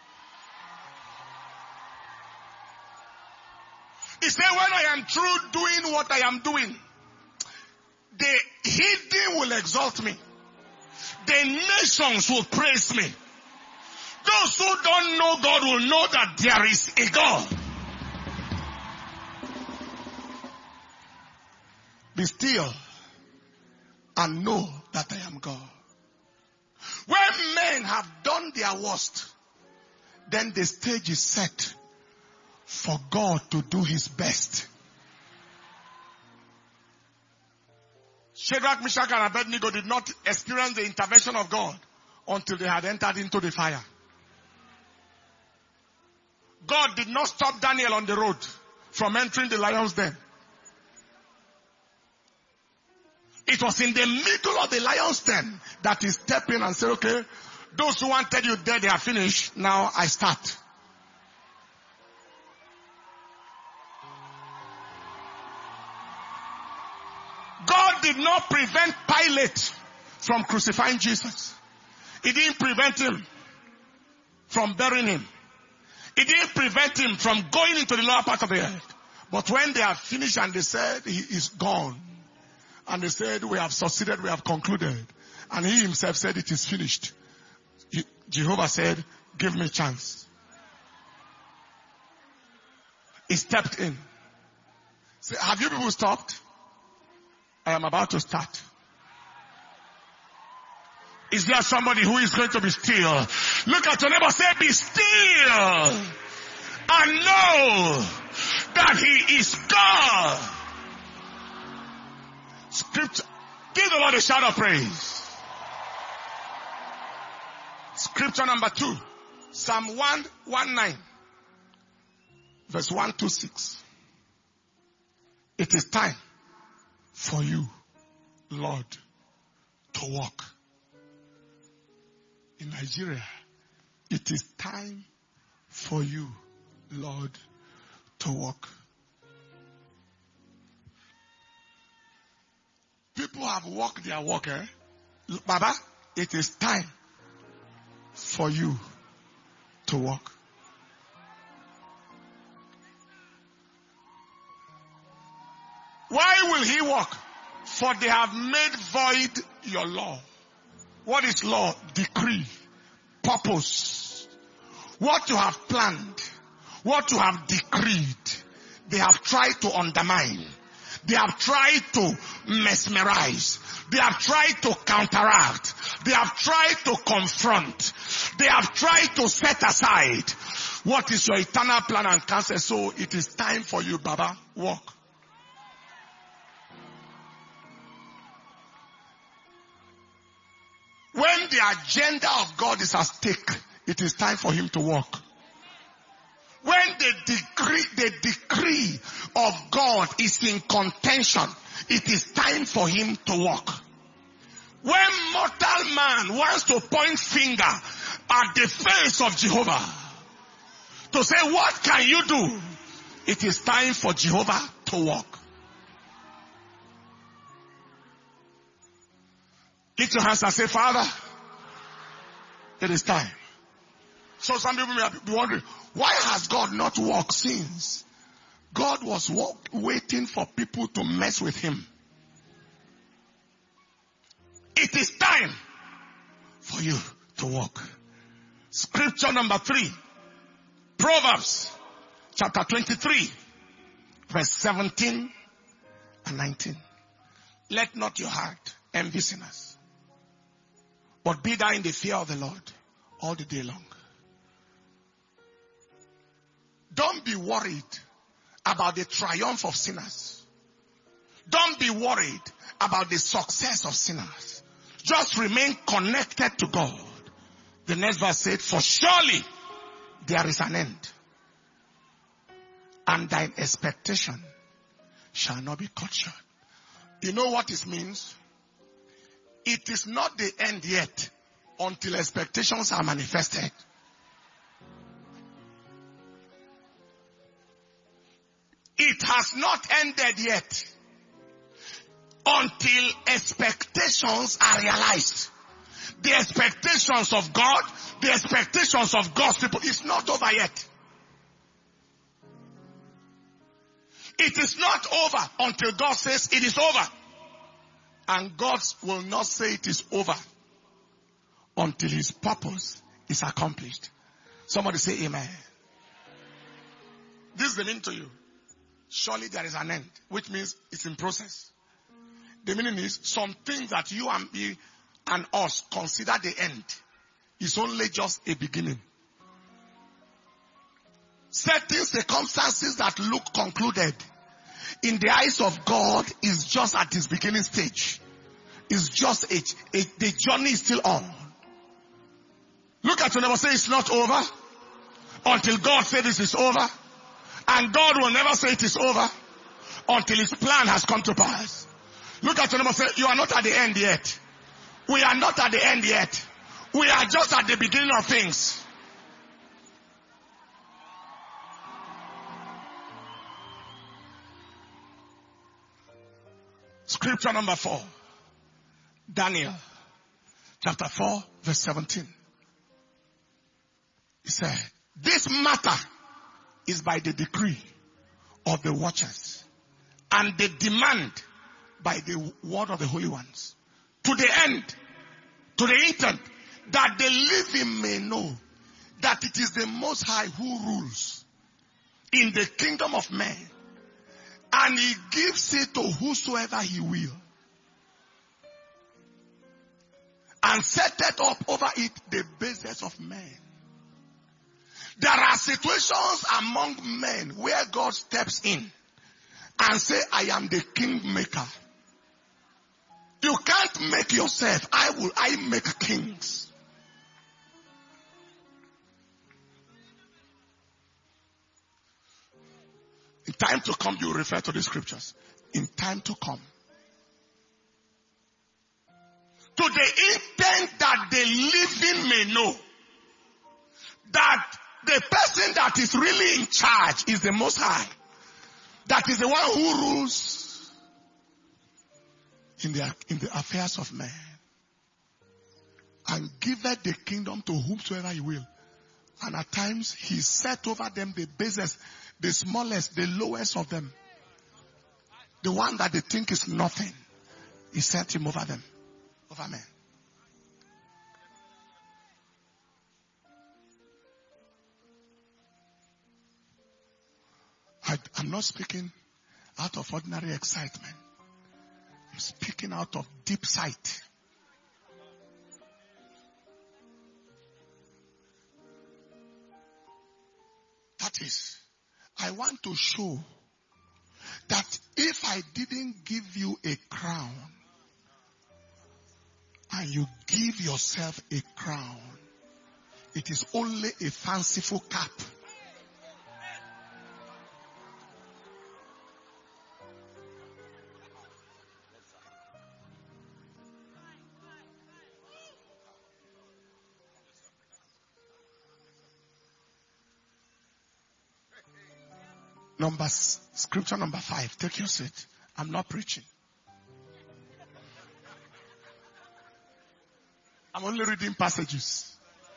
He said, when I am through doing what I am doing, the hidden will exalt me. The nations will praise me. Those who don't know God will know that there is a God. Be still and know that I am God. When men have done their worst, then the stage is set for God to do his best. Shadrach, Meshach, and Abednego did not experience the intervention of God until they had entered into the fire. God did not stop Daniel on the road from entering the lion's den. It was in the middle of the lion's den that he stepped in and said, okay, those who wanted you dead, they are finished. Now I start. God did not prevent Pilate from crucifying Jesus. He didn't prevent him from burying him. It didn't prevent him from going into the lower part of the earth. But when they have finished and they said he is gone, and they said we have succeeded, we have concluded, and he himself said it is finished, he, Jehovah said, give me a chance. He stepped in. Say, have you people stopped? I am about to start. Is there somebody who is going to be still? Look at your neighbor, say, be still and know that he is God. Scripture. Give the Lord a shout of praise. Scripture number two. Psalm one nineteen. Verse one to six. It is time for you, Lord, to walk. In Nigeria, it is time for you, Lord, to walk. People people have walked their walk, eh? Baba, it is time for you to walk. Why will he walk? For they have made void your law. What is law? Decree. Purpose. What you have planned. What you have decreed. They have tried to undermine. They have tried to mesmerize. They have tried to counteract. They have tried to confront. They have tried to set aside. What is your eternal plan and counsel? So it is time for you, Baba. Walk. When the agenda of God is at stake, it is time for him to walk. When the decree, the decree of God is in contention, it is time for him to walk. When mortal man wants to point finger at the face of Jehovah to say, what can you do? It is time for Jehovah to walk. Lift your hands and say, Father, it is time. So some people may be wondering, why has God not walked since? God was walk, waiting for people to mess with him. It is time for you to walk. Scripture number three. Proverbs chapter twenty-three verse seventeen and nineteen. Let not your heart envy sinners, but be thou in the fear of the Lord all the day long. Don't be worried about the triumph of sinners. Don't be worried about the success of sinners. Just remain connected to God. The next verse said, for surely there is an end, and thine expectation shall not be cut short. You know what it means? It is not the end yet until expectations are manifested. It has not ended yet until expectations are realized. The expectations of God, the expectations of God's people is not over yet. It is not over until God says it is over. And God will not say it is over until his purpose is accomplished. Somebody say amen. This is the meaning to you. Surely there is an end, which means it's in process. The meaning is some things that you and me and us consider the end is only just a beginning. Certain circumstances that look concluded in the eyes of God is just at this beginning stage. It's just a, a, the journey is still on. Look at your neighbor, say it's not over until God says this is over. And God will never say it is over until his plan has come to pass. Look at your neighbor, say you are not at the end yet. We are not at the end yet. We are just at the beginning of things. Scripture number four. Daniel chapter four verse seventeen. He said, this matter is by the decree of the watchers and the demand by the word of the holy ones, to the end, to the intent that the living may know that it is the Most High who rules in the kingdom of men, and he gives it to whosoever he will, and setteth up over it the bases of men. There are situations among men where God steps in and say, I am the king maker. You can't make yourself. I will, I make kings. In time to come, you refer to the scriptures. In time to come. To the intent that the living may know that the person that is really in charge is the Most High. That is the one who rules. in the, in the affairs of men, and giveth the kingdom to whomsoever he will. And at times he set over them the basest, the smallest, the lowest of them. The one that they think is nothing. He set him over them. Over men. I, I'm not speaking out of ordinary excitement. I'm speaking out of deep sight. That is, I want to show that if I didn't give you a crown, and you give yourself a crown, it is only a fanciful cap. Numbers, scripture number five. Take your seat. I'm not preaching. I'm only reading passages.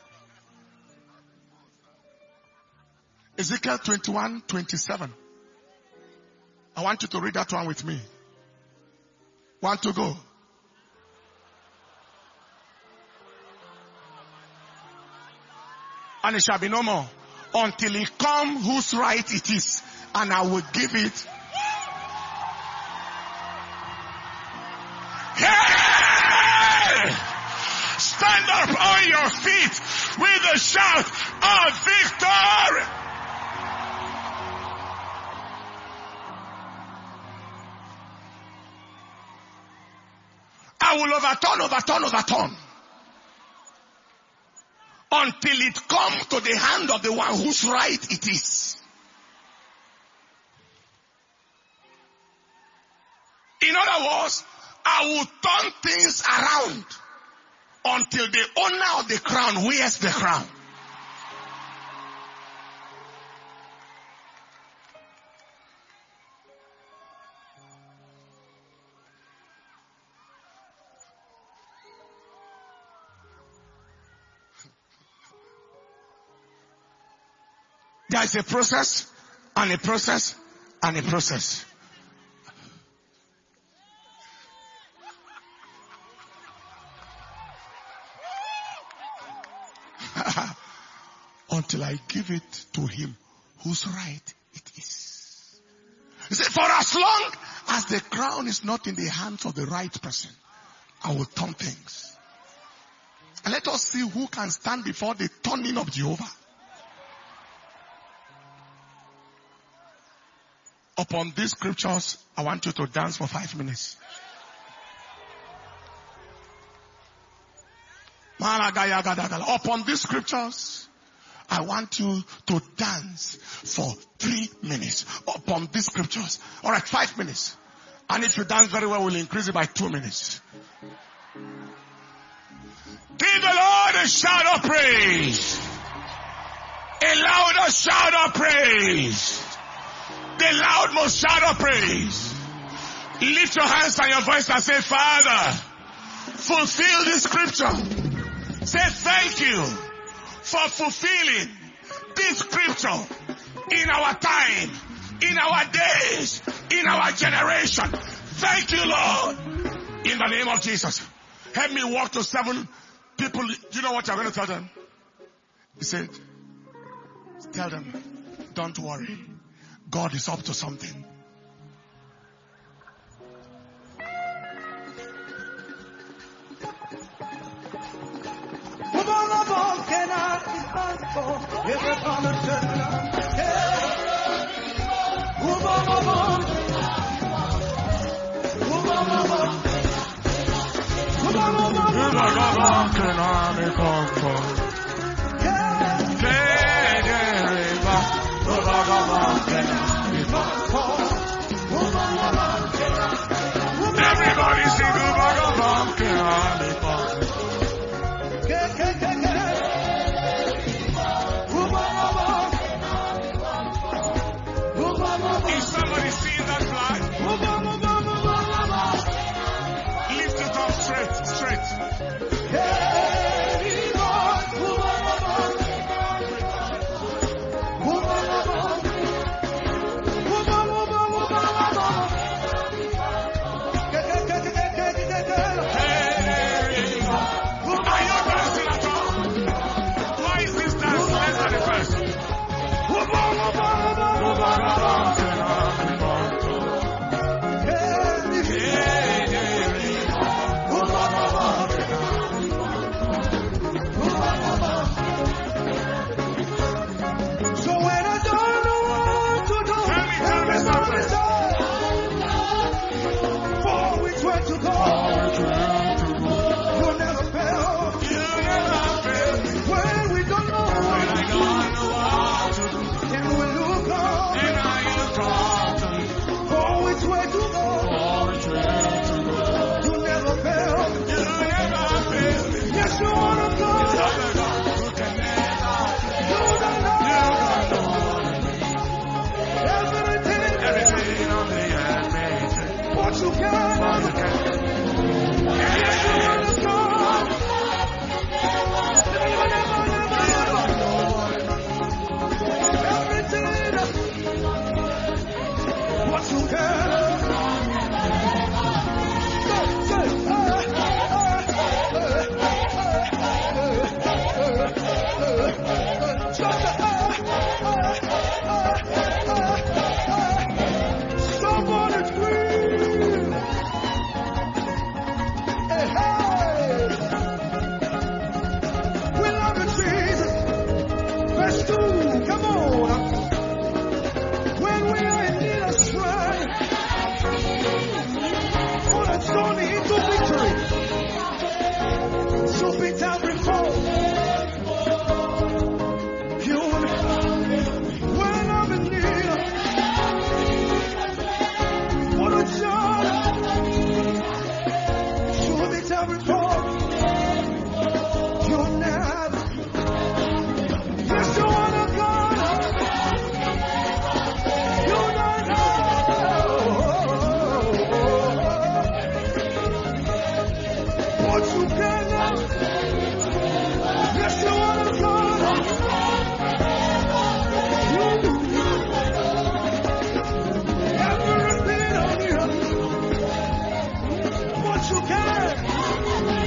Ezekiel twenty-one, twenty-seven. I want you to read that one with me. Want to go? And it shall be no more until he come whose right it is, and I will give it. Hey! Stand up on your feet with a shout of victory. I will overturn, overturn, overturn. Until it comes to the hand of the one whose right it is. In other words, I will turn things around until the owner of the crown wears the crown. There is a process, and a process, and a process. Until I give it to him whose right it is. You see, for as long as the crown is not in the hands of the right person, I will turn things. And let us see who can stand before the turning of Jehovah. Upon these scriptures, I want you to dance for five minutes. Upon these scriptures, I want you to dance for three minutes. Upon these scriptures. Alright, five minutes. And if you dance very well, we'll increase it by two minutes. Give the Lord a shout of praise. A louder shout of praise. The loudmost shout of praise. Lift your hands and your voice and say, Father, fulfill this scripture. Say thank you for fulfilling this scripture in our time, in our days, in our generation. Thank you, Lord. In the name of Jesus. Help me walk to seven people. Do you know what you're going to tell them? He said, tell them, don't worry. God is up to something. Everybody sing Is somebody seeing that flag? Straight, straight. Hey, Lord. Are you dancing at all? Why is this dance less than the first? So when I don't know what to do, Tell me, tell me something. for which way to go, you'll never fail. You never fail me. When we don't know When I what don't know what to do, then we look up, then I you come to me. for which way to go, For which way to go? you'll never fail. You never fail me. Yes, you are a God. You're the God who can never fail. You don't know everything, Everything on the earth made it. what you can. All you can. Yes, you are a God. Never, never, never, never. Everything, what you can. Say, say, uh, uh, uh, Somebody scream! Hey, hey! We love you, Jesus. Verse two, come on. When we are in need of strength, for the journey into victory, so big time before. You when I'm in need, what a job. So big time before. You never. Yes, you wanna go. You don't know what you can do. Yes, you wanna go. Everything on you. What you can.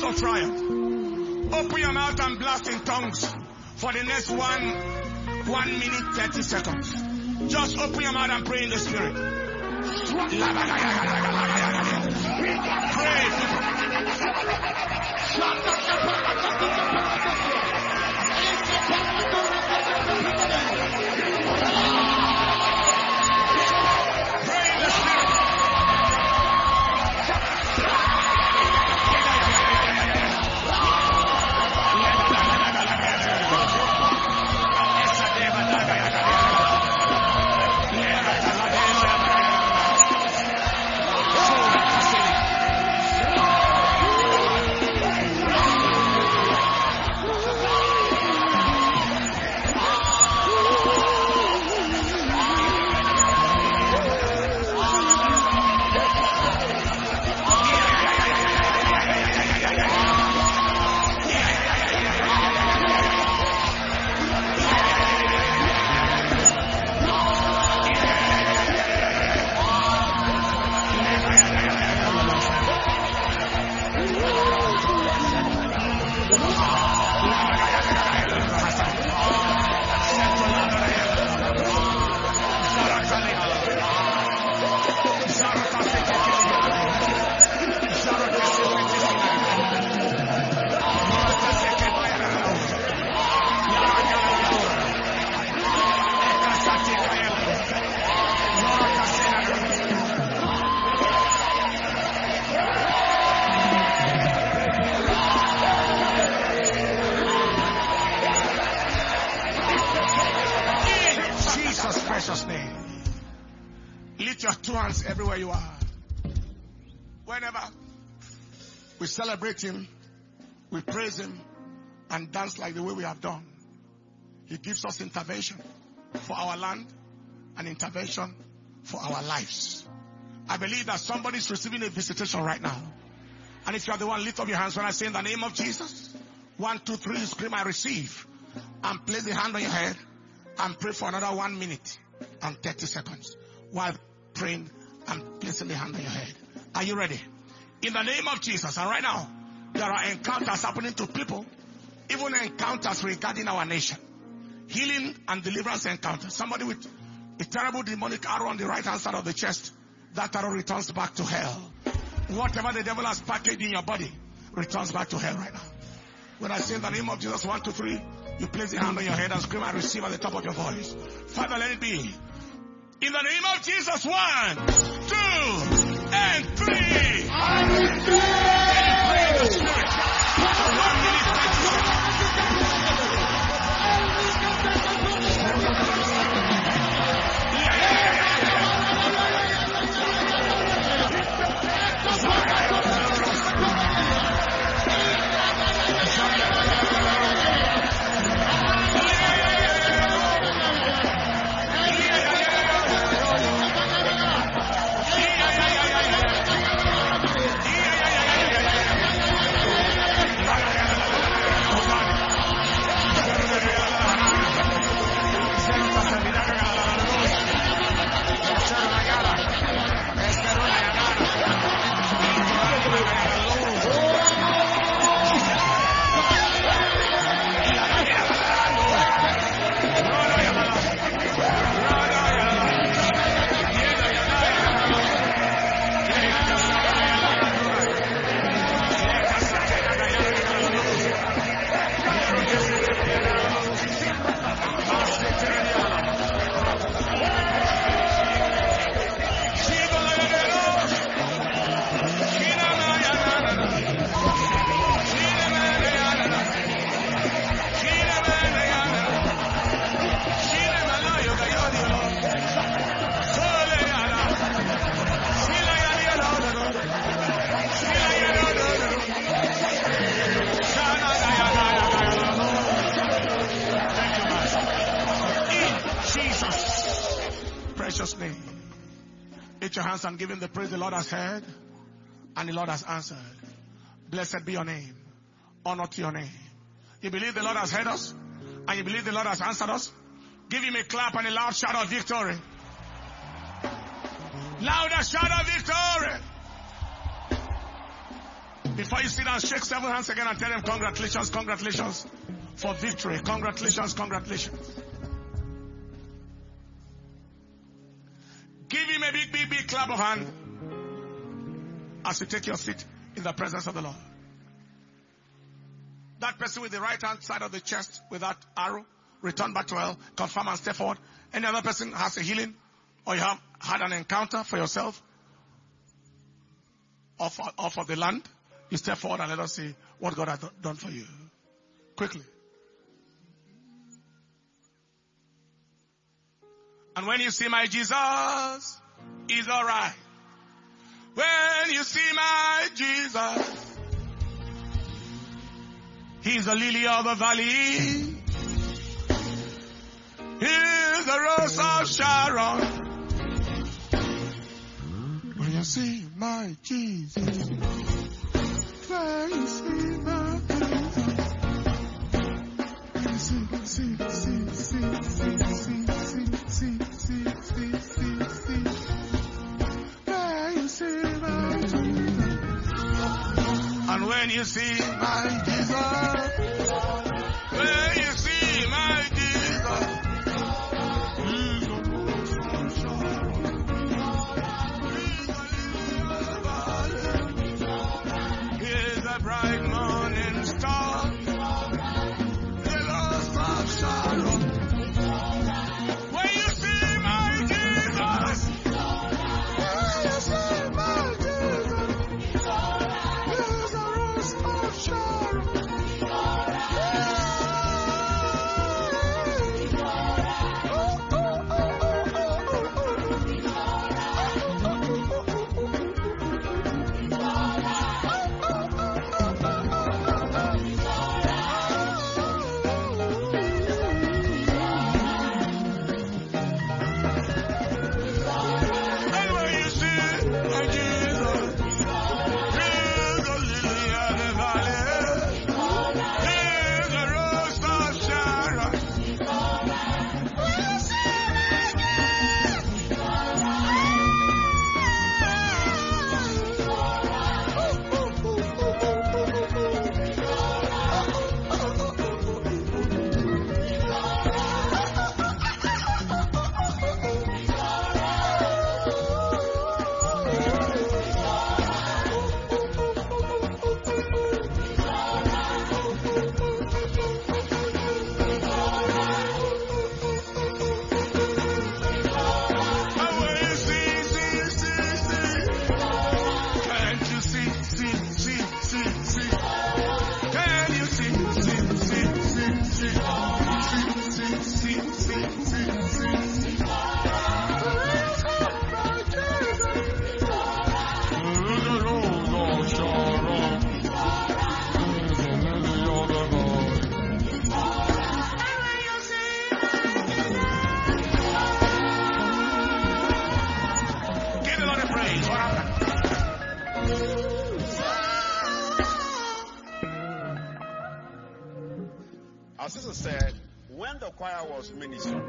of triumph. Open your mouth and blast in tongues for the next one, one minute, thirty seconds. Just open your mouth and pray in the spirit. Pray. Everywhere you are. Whenever we celebrate him, we praise him and dance like the way we have done. He gives us intervention for our land and intervention for our lives. I believe that somebody is receiving a visitation right now. And if you are the one, lift up your hands when I say in the name of Jesus. One, two, three, scream, I receive. And place the hand on your head and pray for another one minute and thirty seconds while praying and placing the hand on your head. Are you ready? In the name of Jesus. And right now, there are encounters happening to people, even encounters regarding our nation. Healing and deliverance encounters. Somebody with a terrible demonic arrow on the right hand side of the chest, that arrow returns back to hell. Whatever the devil has packaged in your body returns back to hell right now. When I say in the name of Jesus, one, two, three, you place the hand on your head and scream, I receive at the top of your voice. Father, let it be. In the name of Jesus, one, two, and three. I receive. Pray in the spirit. For one minute, thirty seconds. Your hands and give him the praise the Lord has heard and the Lord has answered. Blessed be your name. Honor to your name. You believe the Lord has heard us and you believe the Lord has answered us? Give him a clap and a loud shout of victory. Louder shout of victory. Before you sit down, shake seven hands again and tell them congratulations, congratulations for victory. Congratulations, congratulations. Give him a big, big, big clap of hand as you take your seat in the presence of the Lord. That person with the right hand side of the chest with that arrow, return back to hell, confirm and step forward. Any other person has a healing, or you have had an encounter for yourself, or for, or for the land, you step forward and let us see what God has done for you. Quickly. And when you see my Jesus, he's alright. When you see my Jesus, he's the lily of the valley. He's the rose of Sharon. When you see my Jesus, when you see my Jesus, see, see, see, see, see, see, see, see, see, see, see. When you see my Jesus, and when you see my Jesus, when you see my Jesus, he's a bright morning star, the lost of Sharon. When you see my Jesus, when you see my Jesus, he's the rose of Sharon. Our sister said, when the choir was ministering,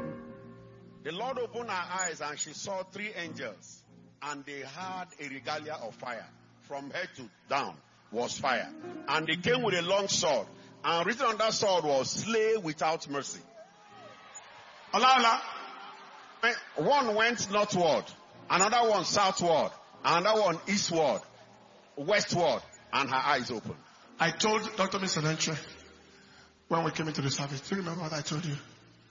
the Lord opened her eyes and she saw three angels, and they had a regalia of fire. From head to down was fire. And they came with a long sword, and written on that sword was, slay without mercy. Allah, Allah. One went northward, another one southward, another one eastward, westward, and her eyes opened. I told Doctor Mister Nentre when we came into the service, do you remember what I told you?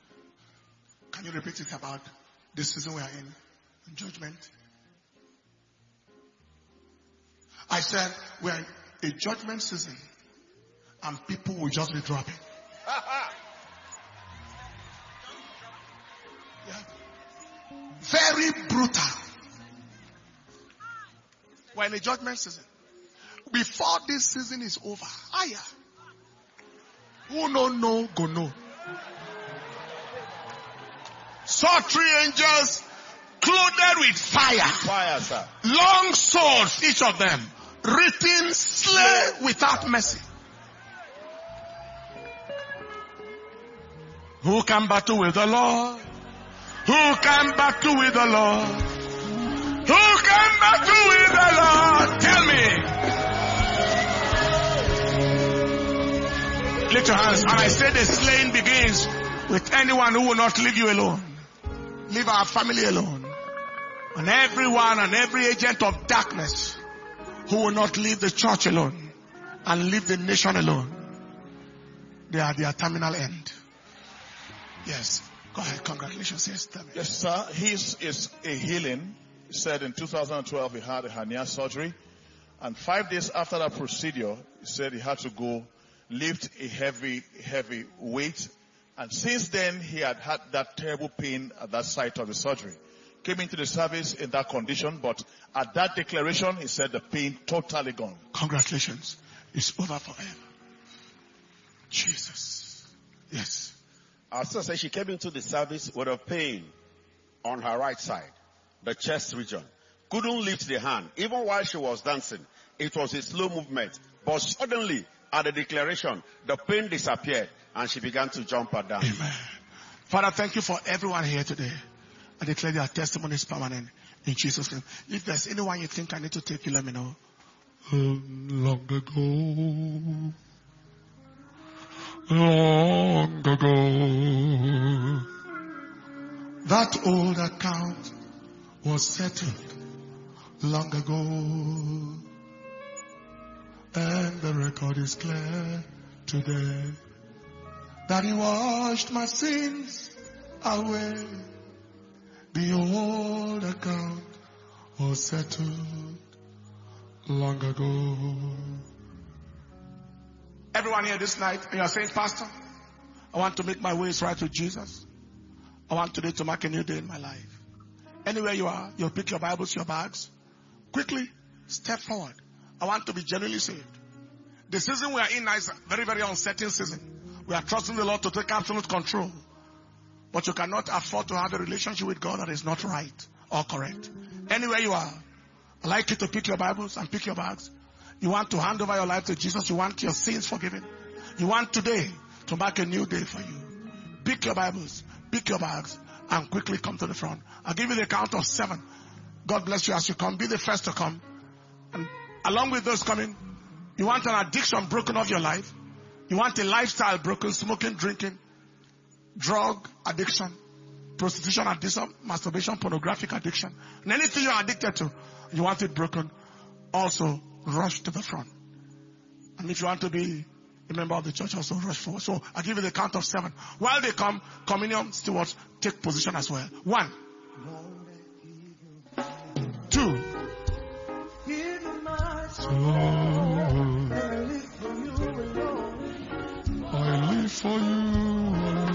Can you repeat it about this season we are in, in judgment? I said we are in a judgment season and people will just be dropping. Yeah. Very brutal. We're in a judgment season. Before this season is over, aya. Who no know, go know. Saw three angels clothed with fire. Fire, sir. Long swords, each of them. Written, slay without mercy. Who can battle with the Lord? Who can battle with the Lord? Who can battle with the Lord? Tell me. Lift your hands. And I say the slaying begins with anyone who will not leave you alone. Leave our family alone. And everyone and every agent of darkness who will not leave the church alone and leave the nation alone. They are their terminal end. Yes. Go ahead. Congratulations. Yes, tell me. Yes, sir. His is a healing. He said in two thousand twelve he had a hernia surgery. And five days after that procedure, he said he had to go lift a heavy, heavy weight. And since then, he had had that terrible pain at that site of the surgery. Came into the service in that condition, but at that declaration, he said the pain totally gone. Congratulations. It's over forever. Jesus. Yes. Our sister said she came into the service with a pain on her right side, the chest region. Couldn't lift the hand. Even while she was dancing, it was a slow movement. But suddenly, at the declaration, the pain disappeared and she began to jump and dance. Amen. Father, thank you for everyone here today. I declare their testimony is permanent in Jesus' name. If there's anyone you think I need to take, you let me know. Um, long ago, long ago, that old account was settled long ago, and the record is clear today that He washed my sins away. The old account was settled long ago. Everyone here this night, you are saying, Pastor, I want to make my ways right with Jesus. I want today to mark a new day in my life. Anywhere you are, you'll pick your Bibles, your bags. Quickly, step forward. I want to be genuinely saved. The season we are in now is a very, very uncertain season. We are trusting the Lord to take absolute control. But you cannot afford to have a relationship with God that is not right or correct. Anywhere you are, I'd like you to pick your Bibles and pick your bags. You want to hand over your life to Jesus. You want your sins forgiven. You want today to mark a new day for you. Pick your Bibles, pick your bags, and quickly come to the front. I'll give you the count of seven. God bless you as you come. Be the first to come. And along with those coming, you want an addiction broken off your life. You want a lifestyle broken, smoking, drinking, drug addiction, prostitution addiction, masturbation, pornographic addiction, and anything you're addicted to, you want it broken, also rush to the front. And if you want to be a member of the church, also rush forward. So I'll give you the count of seven. While they come, communion stewards take position as well. One. Two. Lord, I live for you.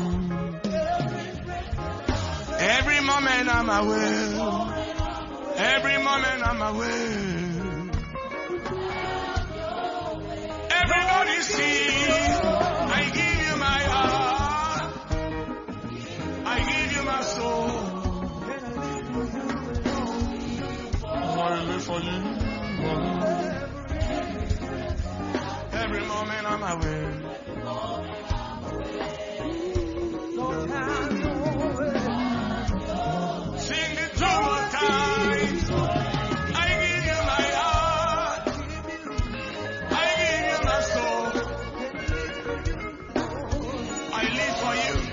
Every moment I'm away. Every moment I'm away. Everybody see, I give you my heart. I give you my soul. I live for you. Every moment I'm away. Sing it two more times. I give you my heart. I give you my soul. I live for you.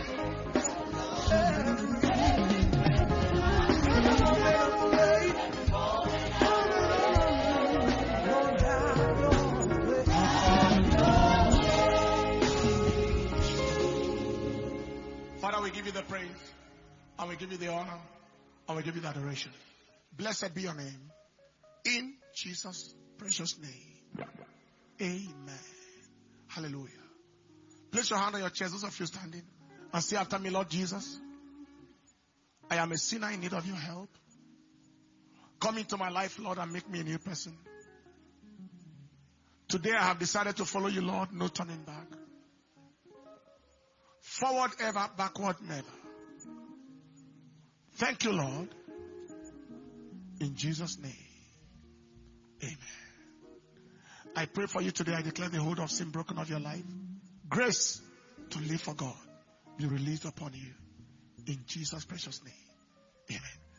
Father, we give you the praise, and we give you the honor, and we give you the adoration. Blessed be your name. In Jesus' precious name. Amen. Hallelujah. Place your hand on your chest, those of you standing, and say after me, Lord Jesus, I am a sinner in need of your help. Come into my life, Lord, and make me a new person. Today I have decided to follow you, Lord, no turning back. Forward ever, backward never. Thank you, Lord. In Jesus' name. Amen. I pray for you today. I declare the hold of sin broken off your life. Grace to live for God be released upon you. In Jesus' precious name. Amen.